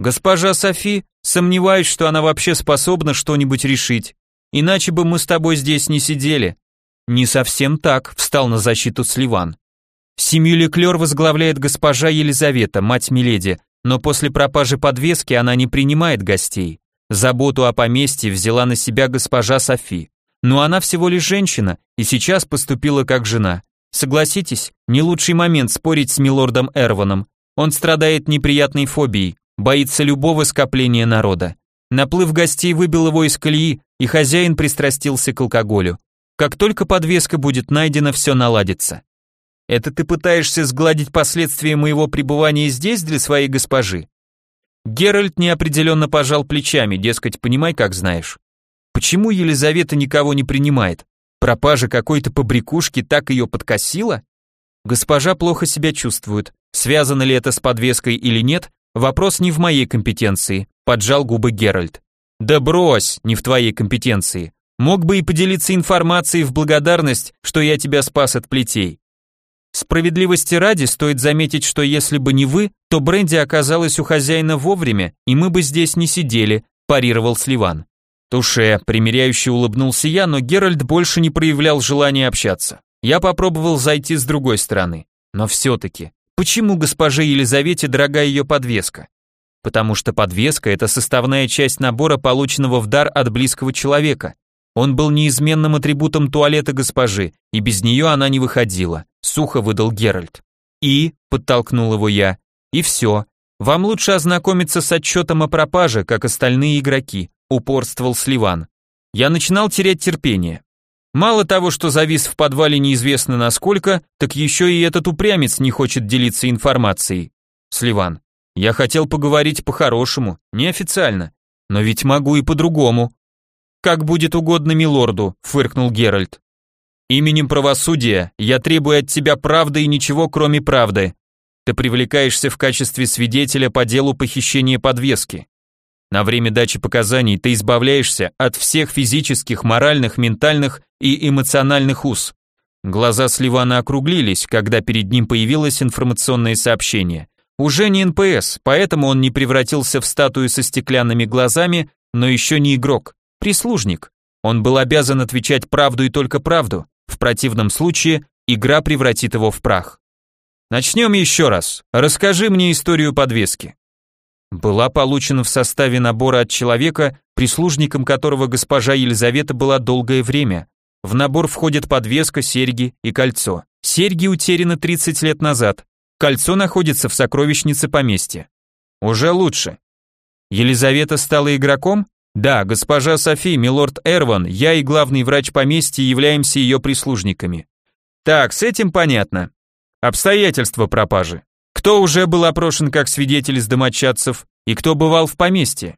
Госпожа Софи, сомневаюсь, что она вообще способна что-нибудь решить. Иначе бы мы с тобой здесь не сидели. Не совсем так, встал на защиту Сливан. Семью Леклер возглавляет госпожа Елизавета, мать Миледи, но после пропажи подвески она не принимает гостей. Заботу о поместье взяла на себя госпожа Софи. Но она всего лишь женщина и сейчас поступила как жена. Согласитесь, не лучший момент спорить с милордом Эрваном. Он страдает неприятной фобией, боится любого скопления народа. Наплыв гостей выбил его из колеи, и хозяин пристрастился к алкоголю. Как только подвеска будет найдена, все наладится. Это ты пытаешься сгладить последствия моего пребывания здесь для своей госпожи? Геральт неопределенно пожал плечами, дескать, понимай, как знаешь. Почему Елизавета никого не принимает? Пропажа какой-то побрякушки так ее подкосила? Госпожа плохо себя чувствует. Связано ли это с подвеской или нет, вопрос не в моей компетенции, поджал губы Геральт. Да брось, не в твоей компетенции. Мог бы и поделиться информацией в благодарность, что я тебя спас от плетей. Справедливости ради стоит заметить, что если бы не вы, то бренди оказалась у хозяина вовремя, и мы бы здесь не сидели, парировал Сливан. Туше, примиряюще улыбнулся я, но Геральт больше не проявлял желания общаться. Я попробовал зайти с другой стороны. Но все-таки, почему госпоже Елизавете дорога ее подвеска? Потому что подвеска – это составная часть набора, полученного в дар от близкого человека. Он был неизменным атрибутом туалета госпожи, и без нее она не выходила, сухо выдал Геральт. И, подтолкнул его я, и все. Вам лучше ознакомиться с отчетом о пропаже, как остальные игроки, упорствовал Сливан. Я начинал терять терпение. Мало того, что завис в подвале неизвестно насколько, так еще и этот упрямец не хочет делиться информацией. Сливан, я хотел поговорить по-хорошему, неофициально, но ведь могу и по-другому. Как будет угодно милорду, фыркнул Геральт. Именем правосудия я требую от тебя правды и ничего, кроме правды. Ты привлекаешься в качестве свидетеля по делу похищения подвески. На время дачи показаний ты избавляешься от всех физических, моральных, ментальных и эмоциональных уз. Глаза Сливана округлились, когда перед ним появилось информационное сообщение. Уже не эн пэ эс, поэтому он не превратился в статую со стеклянными глазами, но еще не игрок, прислужник. Он был обязан отвечать правду и только правду, в противном случае игра превратит его в прах. Начнем еще раз. Расскажи мне историю подвески. Была получена в составе набора от человека, прислужником которого госпожа Елизавета была долгое время. В набор входят подвеска, серьги и кольцо. Серьги утеряны тридцать лет назад. Кольцо находится в сокровищнице поместья. Уже лучше. Елизавета стала игроком? Да, госпожа Софи, милорд Эрван, я и главный врач поместья являемся ее прислужниками. Так, с этим понятно. Обстоятельства пропажи. Кто уже был опрошен как свидетель из домочадцев и кто бывал в поместье?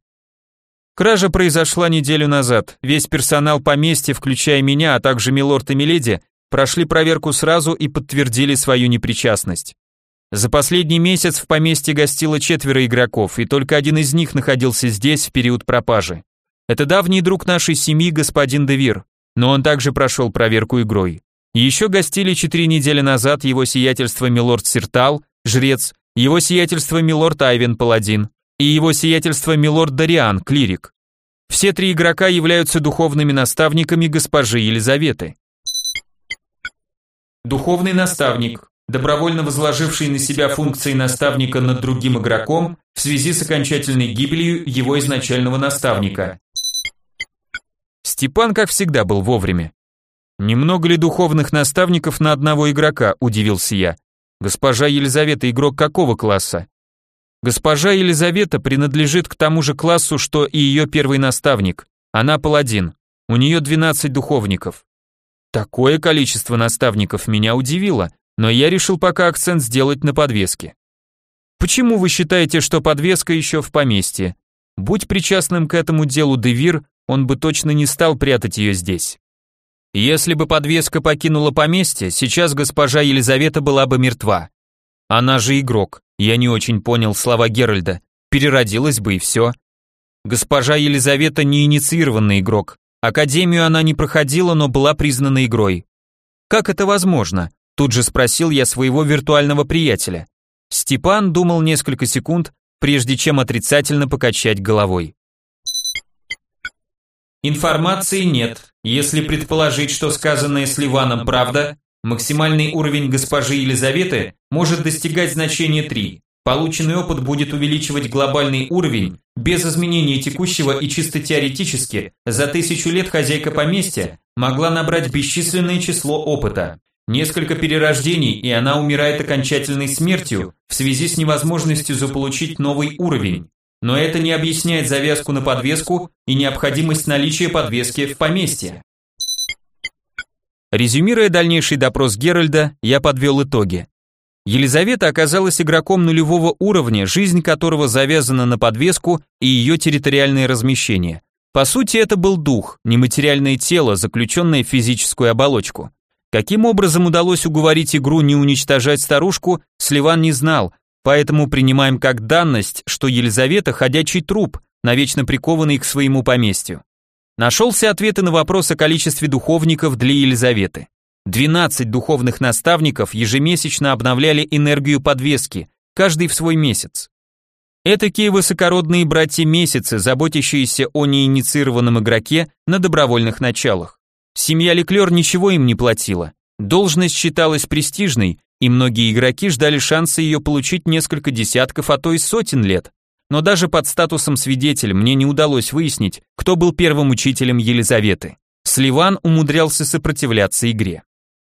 Кража произошла неделю назад. Весь персонал поместья, включая меня, а также милорд и миледи, прошли проверку сразу и подтвердили свою непричастность. За последний месяц в поместье гостило четверо игроков, и только один из них находился здесь в период пропажи. Это давний друг нашей семьи, господин Девир, но он также прошел проверку игрой. Еще гостили четыре недели назад его сиятельство милорд Сиртал, жрец, его сиятельство милорд Айвен, паладин, и его сиятельство милорд Дариан, клирик. Все три игрока являются духовными наставниками госпожи Елизаветы. Духовный наставник, добровольно возложивший на себя функции наставника над другим игроком в связи с окончательной гибелью его изначального наставника. Степан, как всегда, был вовремя. «Немного ли духовных наставников на одного игрока?» – удивился я. «Госпожа Елизавета игрок какого класса?» «Госпожа Елизавета принадлежит к тому же классу, что и ее первый наставник. Она паладин. У нее двенадцать духовников». Такое количество наставников меня удивило, но я решил пока акцент сделать на подвеске. «Почему вы считаете, что подвеска еще в поместье? Будь причастным к этому делу Девир, он бы точно не стал прятать ее здесь». Если бы подвеска покинула поместье, сейчас госпожа Елизавета была бы мертва. Она же игрок, я не очень понял слова Геральда, переродилась бы и все. Госпожа Елизавета не инициированный игрок, академию она не проходила, но была признана игрой. Как это возможно? Тут же спросил я своего виртуального приятеля. Степан думал несколько секунд, прежде чем отрицательно покачать головой. Информации нет. Если предположить, что сказанное с Ливаном правда, максимальный уровень госпожи Елизаветы может достигать значения три. Полученный опыт будет увеличивать глобальный уровень без изменения текущего, и чисто теоретически за тысячу лет хозяйка поместья могла набрать бесчисленное число опыта. Несколько перерождений, и она умирает окончательной смертью в связи с невозможностью заполучить новый уровень. Но это не объясняет завязку на подвеску и необходимость наличия подвески в поместье. Резюмируя дальнейший допрос Геральда, я подвел итоги. Елизавета оказалась игроком нулевого уровня, жизнь которого завязана на подвеску и ее территориальное размещение. По сути, это был дух, нематериальное тело, заключенное в физическую оболочку. Каким образом удалось уговорить игру не уничтожать старушку, Сливан не знал, поэтому принимаем как данность, что Елизавета – ходячий труп, навечно прикованный к своему поместью. Нашелся ответы на вопрос о количестве духовников для Елизаветы. двенадцать духовных наставников ежемесячно обновляли энергию подвески, каждый в свой месяц. Этакие высокородные братья-месяцы, заботящиеся о неинициированном игроке на добровольных началах. Семья Леклер ничего им не платила. Должность считалась престижной, и многие игроки ждали шанса ее получить несколько десятков, а то и сотен лет. Но даже под статусом свидетеля мне не удалось выяснить, кто был первым учителем Елизаветы. Сливан умудрялся сопротивляться игре.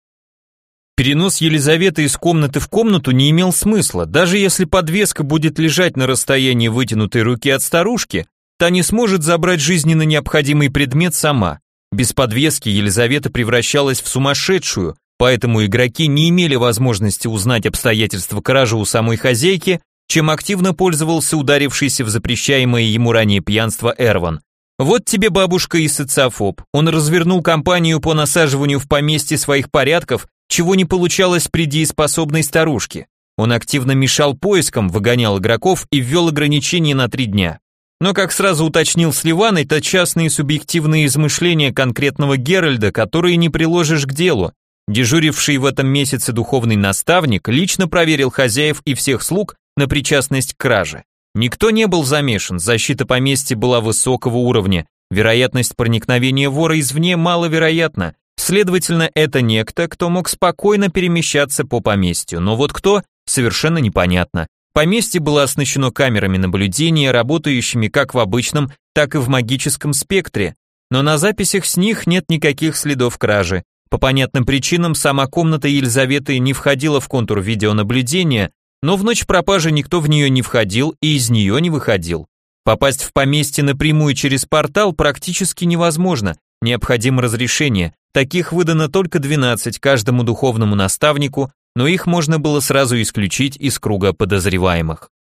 Перенос Елизаветы из комнаты в комнату не имел смысла. Даже если подвеска будет лежать на расстоянии вытянутой руки от старушки, та не сможет забрать жизненно необходимый предмет сама. Без подвески Елизавета превращалась в сумасшедшую, поэтому игроки не имели возможности узнать обстоятельства кражи у самой хозяйки, чем активно пользовался ударившийся в запрещаемое ему ранее пьянство Эрван. Вот тебе бабушка и социофоб. Он развернул кампанию по насаживанию в поместье своих порядков, чего не получалось при дееспособной старушке. Он активно мешал поискам, выгонял игроков и ввел ограничения на три дня. Но, как сразу уточнил Сливан, это частные субъективные измышления конкретного Геральда, которые не приложишь к делу. Дежуривший в этом месяце духовный наставник лично проверил хозяев и всех слуг на причастность к краже. Никто не был замешан, защита поместья была высокого уровня, вероятность проникновения вора извне маловероятна. Следовательно, это некто, кто мог спокойно перемещаться по поместью, но вот кто, совершенно непонятно. Поместье было оснащено камерами наблюдения, работающими как в обычном, так и в магическом спектре, но на записях с них нет никаких следов кражи. По понятным причинам сама комната Елизаветы не входила в контур видеонаблюдения, но в ночь пропажи никто в нее не входил и из нее не выходил. Попасть в поместье напрямую через портал практически невозможно, необходимо разрешение. Таких выдано только двенадцать каждому духовному наставнику, но их можно было сразу исключить из круга подозреваемых.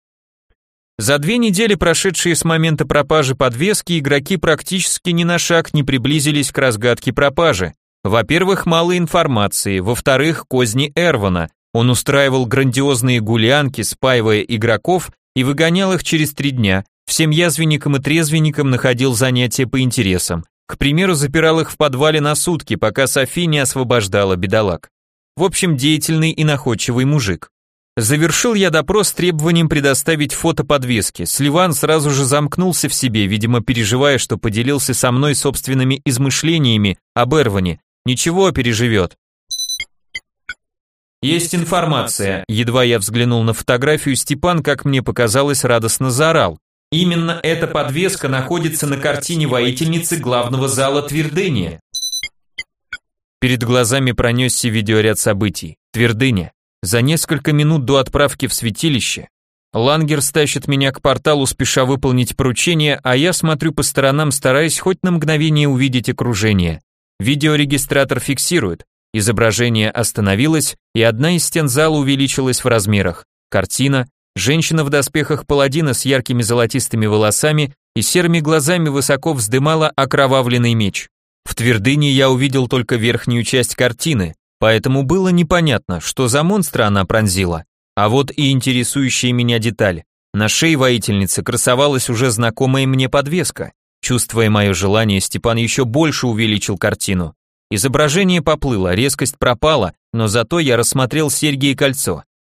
За две недели, прошедшие с момента пропажи подвески, игроки практически ни на шаг не приблизились к разгадке пропажи. Во-первых, мало информации, во-вторых, козни Эрвана. Он устраивал грандиозные гулянки, спаивая игроков и выгонял их через три дня. Всем язвенникам и трезвенникам находил занятия по интересам. К примеру, запирал их в подвале на сутки, пока Софи не освобождала бедолаг. В общем, деятельный и находчивый мужик. Завершил я допрос с требованием предоставить фото подвески. Сливан сразу же замкнулся в себе, видимо, переживая, что поделился со мной собственными измышлениями об Эрване. Ничего, переживет. Есть информация. Едва я взглянул на фотографию, Степан, как мне показалось, радостно заорал. Именно эта подвеска находится на картине воительницы главного зала Твердыни. Перед глазами пронесся видеоряд событий. Твердыня. За несколько минут до отправки в святилище Лангер стащит меня к порталу, спеша выполнить поручение, а я смотрю по сторонам, стараясь хоть на мгновение увидеть окружение. Видеорегистратор фиксирует. Изображение остановилось, и одна из стен зала увеличилась в размерах. Картина. Женщина в доспехах паладина с яркими золотистыми волосами и серыми глазами высоко вздымала окровавленный меч. В Твердыне я увидел только верхнюю часть картины, поэтому было непонятно, что за монстра она пронзила. А вот и интересующая меня деталь. На шее воительницы красовалась уже знакомая мне подвеска. Чувствуя мое желание, Степан еще больше увеличил картину. Изображение поплыло, резкость пропала, но зато я рассмотрел серьги и кольцо.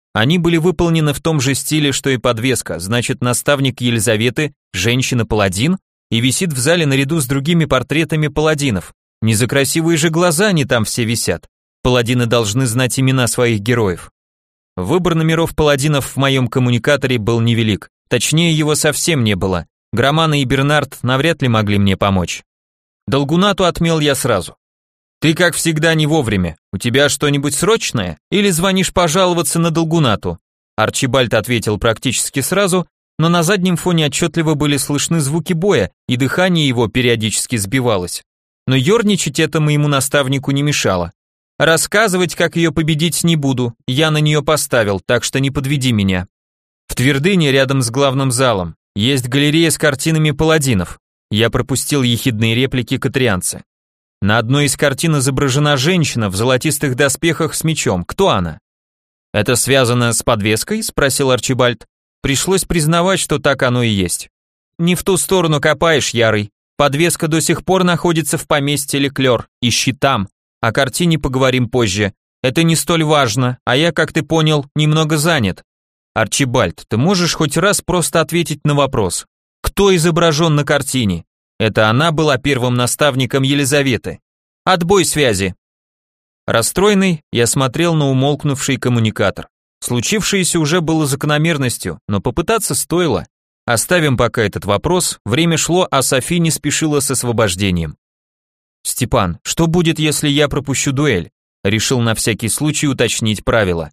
Они были выполнены в том же стиле, что и подвеска, значит, наставник Елизаветы – женщина-паладин и висит в зале наряду с другими портретами паладинов. Не за красивые же глаза они там все висят. Паладины должны знать имена своих героев. Выбор номеров паладинов в моем коммуникаторе был невелик, точнее его совсем не было. Громана и Бернард навряд ли могли мне помочь. Долгунату отмел я сразу. «Ты, как всегда, не вовремя. У тебя что-нибудь срочное? Или звонишь пожаловаться на Долгунату?» Арчибальд ответил практически сразу, но на заднем фоне отчетливо были слышны звуки боя, и дыхание его периодически сбивалось. Но ерничать это моему наставнику не мешало. «Рассказывать, как ее победить, не буду. Я на нее поставил, так что не подведи меня». В твердыне, рядом с главным залом, есть галерея с картинами паладинов. Я пропустил ехидные реплики катрианца. На одной из картин изображена женщина в золотистых доспехах с мечом. Кто она? Это связано с подвеской? Спросил Арчибальд. Пришлось признавать, что так оно и есть. Не в ту сторону копаешь, Ярый. Подвеска до сих пор находится в поместье Леклер. Ищи там. О картине поговорим позже. Это не столь важно, а я, как ты понял, немного занят. Арчибальд, ты можешь хоть раз просто ответить на вопрос. Кто изображен на картине? Это она была первым наставником Елизаветы. Отбой связи. Расстроенный, я смотрел на умолкнувший коммуникатор. Случившееся уже было закономерностью, но попытаться стоило. Оставим пока этот вопрос, время шло, а Софи не спешила с освобождением. «Степан, что будет, если я пропущу дуэль?» Решил на всякий случай уточнить правила.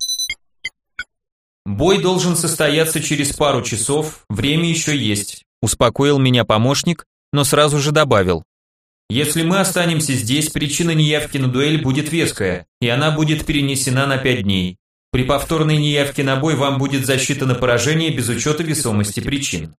«Бой должен состояться через пару часов, время еще есть», успокоил меня помощник, но сразу же добавил. «Если мы останемся здесь, причина неявки на дуэль будет веская, и она будет перенесена на пять дней. При повторной неявке на бой вам будет засчитано поражение без учета весомости причин».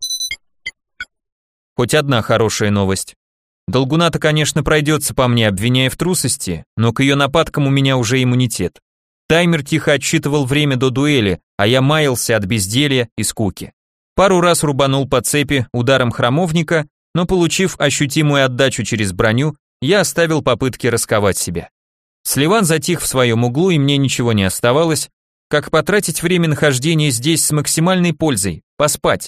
Хоть одна хорошая новость. Долгуната, конечно, пройдется по мне, обвиняя в трусости, но к ее нападкам у меня уже иммунитет. Таймер тихо отсчитывал время до дуэли, а я маялся от безделья и скуки. Пару раз рубанул по цепи ударом храмовника, но получив ощутимую отдачу через броню, я оставил попытки расковать себя. Сливан затих в своем углу, и мне ничего не оставалось, как потратить время нахождения здесь с максимальной пользой, поспать.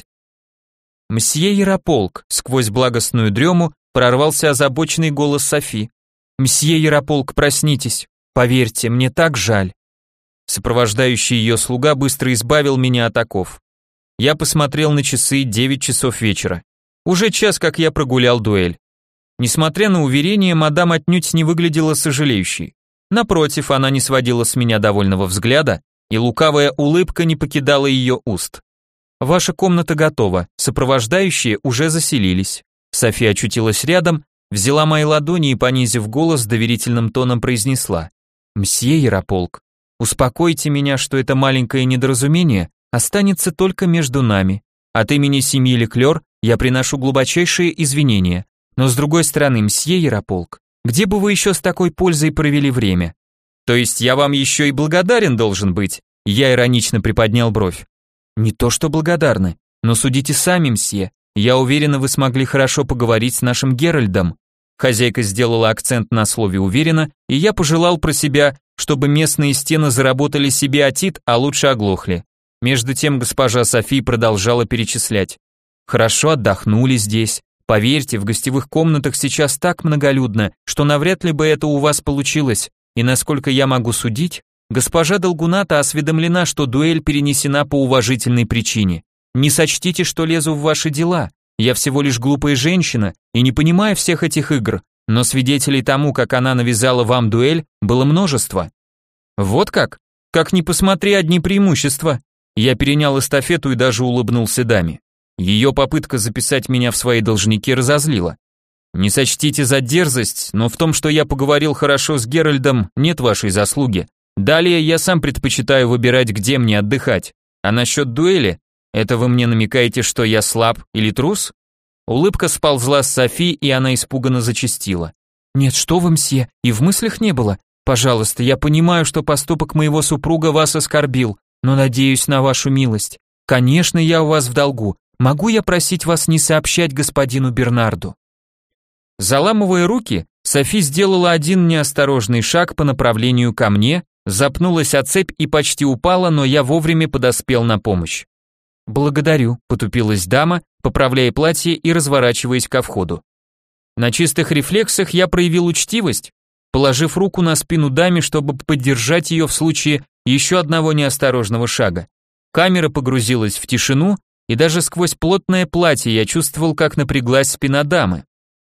«Мсье Ярополк», сквозь благостную дрему прорвался озабоченный голос Софи. «Мсье Ярополк, проснитесь, поверьте, мне так жаль». Сопровождающий ее слуга быстро избавил меня от оков. Я посмотрел на часы, девять часов вечера. Уже час, как я прогулял дуэль. Несмотря на уверение, мадам отнюдь не выглядела сожалеющей. Напротив, она не сводила с меня довольного взгляда, и лукавая улыбка не покидала ее уст. «Ваша комната готова, сопровождающие уже заселились». София очутилась рядом, взяла мои ладони и, понизив голос, доверительным тоном произнесла. «Мсье Ярополк, успокойте меня, что это маленькое недоразумение останется только между нами. От имени семьи Леклер я приношу глубочайшие извинения. Но с другой стороны, мсье Ярополк, где бы вы еще с такой пользой провели время? То есть я вам еще и благодарен должен быть?» Я иронично приподнял бровь. «Не то что благодарны, но судите сами, мсье. Я уверена, вы смогли хорошо поговорить с нашим Геральдом». Хозяйка сделала акцент на слове «уверена», и я пожелал про себя, чтобы местные стены заработали себе отит, а лучше оглохли. Между тем госпожа Софи продолжала перечислять. «Хорошо отдохнули здесь. Поверьте, в гостевых комнатах сейчас так многолюдно, что навряд ли бы это у вас получилось, и насколько я могу судить, госпожа Долгуната осведомлена, что дуэль перенесена по уважительной причине. Не сочтите, что лезу в ваши дела. Я всего лишь глупая женщина и не понимаю всех этих игр, но свидетелей тому, как она навязала вам дуэль, было множество». «Вот как? Как ни посмотри, одни преимущества». Я перенял эстафету и даже улыбнулся даме. Ее попытка записать меня в свои должники разозлила. «Не сочтите за дерзость, но в том, что я поговорил хорошо с Геральдом, нет вашей заслуги. Далее я сам предпочитаю выбирать, где мне отдыхать. А насчет дуэли, это вы мне намекаете, что я слаб или трус?» Улыбка сползла с Софи, и она испуганно зачастила. «Нет, что вы, мсье, и в мыслях не было. Пожалуйста, я понимаю, что поступок моего супруга вас оскорбил, но надеюсь на вашу милость. Конечно, я у вас в долгу. Могу я просить вас не сообщать господину Бернарду?» Заламывая руки, Софи сделала один неосторожный шаг по направлению ко мне, Запнулась о цепь и почти упала, но я вовремя подоспел на помощь. «Благодарю», — потупилась дама, поправляя платье и разворачиваясь ко входу. На чистых рефлексах я проявил учтивость, положив руку на спину даме, чтобы поддержать ее в случае еще одного неосторожного шага. Камера погрузилась в тишину, и даже сквозь плотное платье я чувствовал, как напряглась спина дамы.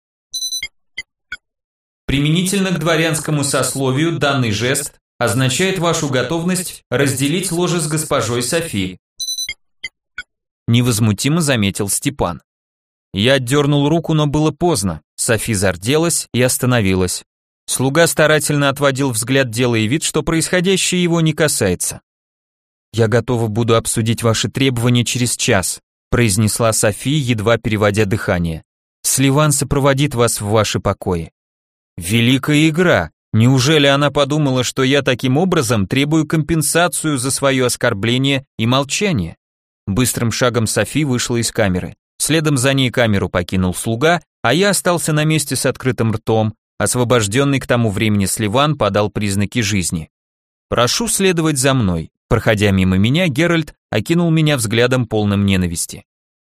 Применительно к дворянскому сословию данный жест означает вашу готовность разделить ложе с госпожой Софи. Невозмутимо заметил Степан. Я отдернул руку, но было поздно. Софи зарделась и остановилась. Слуга старательно отводил взгляд, делая вид, что происходящее его не касается. «Я готова буду обсудить ваши требования через час», произнесла Софи, едва переводя дыхание. «Сливан сопроводит вас в ваши покои». Великая игра! Неужели она подумала, что я таким образом требую компенсацию за свое оскорбление и молчание? Быстрым шагом Софи вышла из камеры. Следом за ней камеру покинул слуга, а я остался на месте с открытым ртом. Освобожденный к тому времени Сливан подал признаки жизни. «Прошу следовать за мной». Проходя мимо меня, Геральт окинул меня взглядом полным ненависти.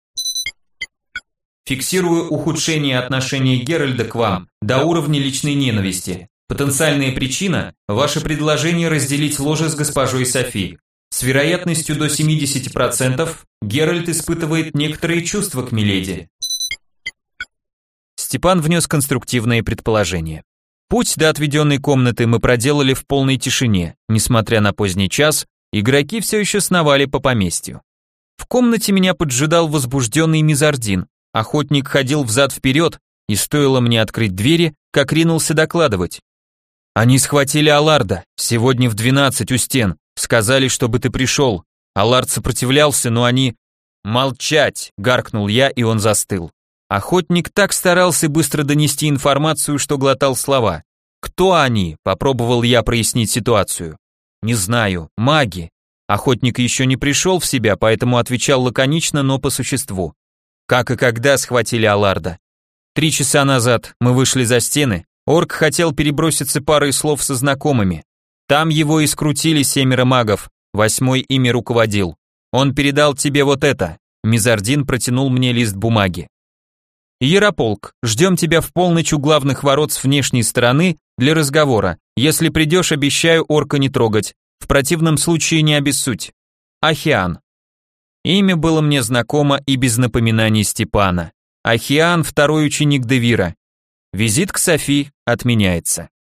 Фиксирую ухудшение отношения Геральда к вам до уровня личной ненависти. Потенциальная причина – ваше предложение разделить ложе с госпожой Софи. С вероятностью до семьдесят процентов Геральт испытывает некоторые чувства к миледи. Степан внес конструктивные предположения. Путь до отведенной комнаты мы проделали в полной тишине. Несмотря на поздний час, игроки все еще сновали по поместью. В комнате меня поджидал возбужденный Мизардин. Охотник ходил взад-вперед, и стоило мне открыть двери, как ринулся докладывать. «Они схватили Алларда, сегодня в двенадцать у стен, сказали, чтобы ты пришел. Аллард сопротивлялся, но они...» «Молчать!» — гаркнул я, и он застыл. Охотник так старался быстро донести информацию, что глотал слова. «Кто они?» — попробовал я прояснить ситуацию. «Не знаю, маги». Охотник еще не пришел в себя, поэтому отвечал лаконично, но по существу. Как и когда схватили Алларда? Три часа назад мы вышли за стены, орк хотел переброситься парой слов со знакомыми. Там его и скрутили семеро магов, восьмой ими руководил. Он передал тебе вот это. Мизардин протянул мне лист бумаги. Ярополк, ждем тебя в полночь у главных ворот с внешней стороны для разговора. Если придешь, обещаю орка не трогать. В противном случае не обессудь. Ахиан. Имя было мне знакомо и без напоминаний Степана. Ахиан, второй ученик Девира. Визит к Софи отменяется.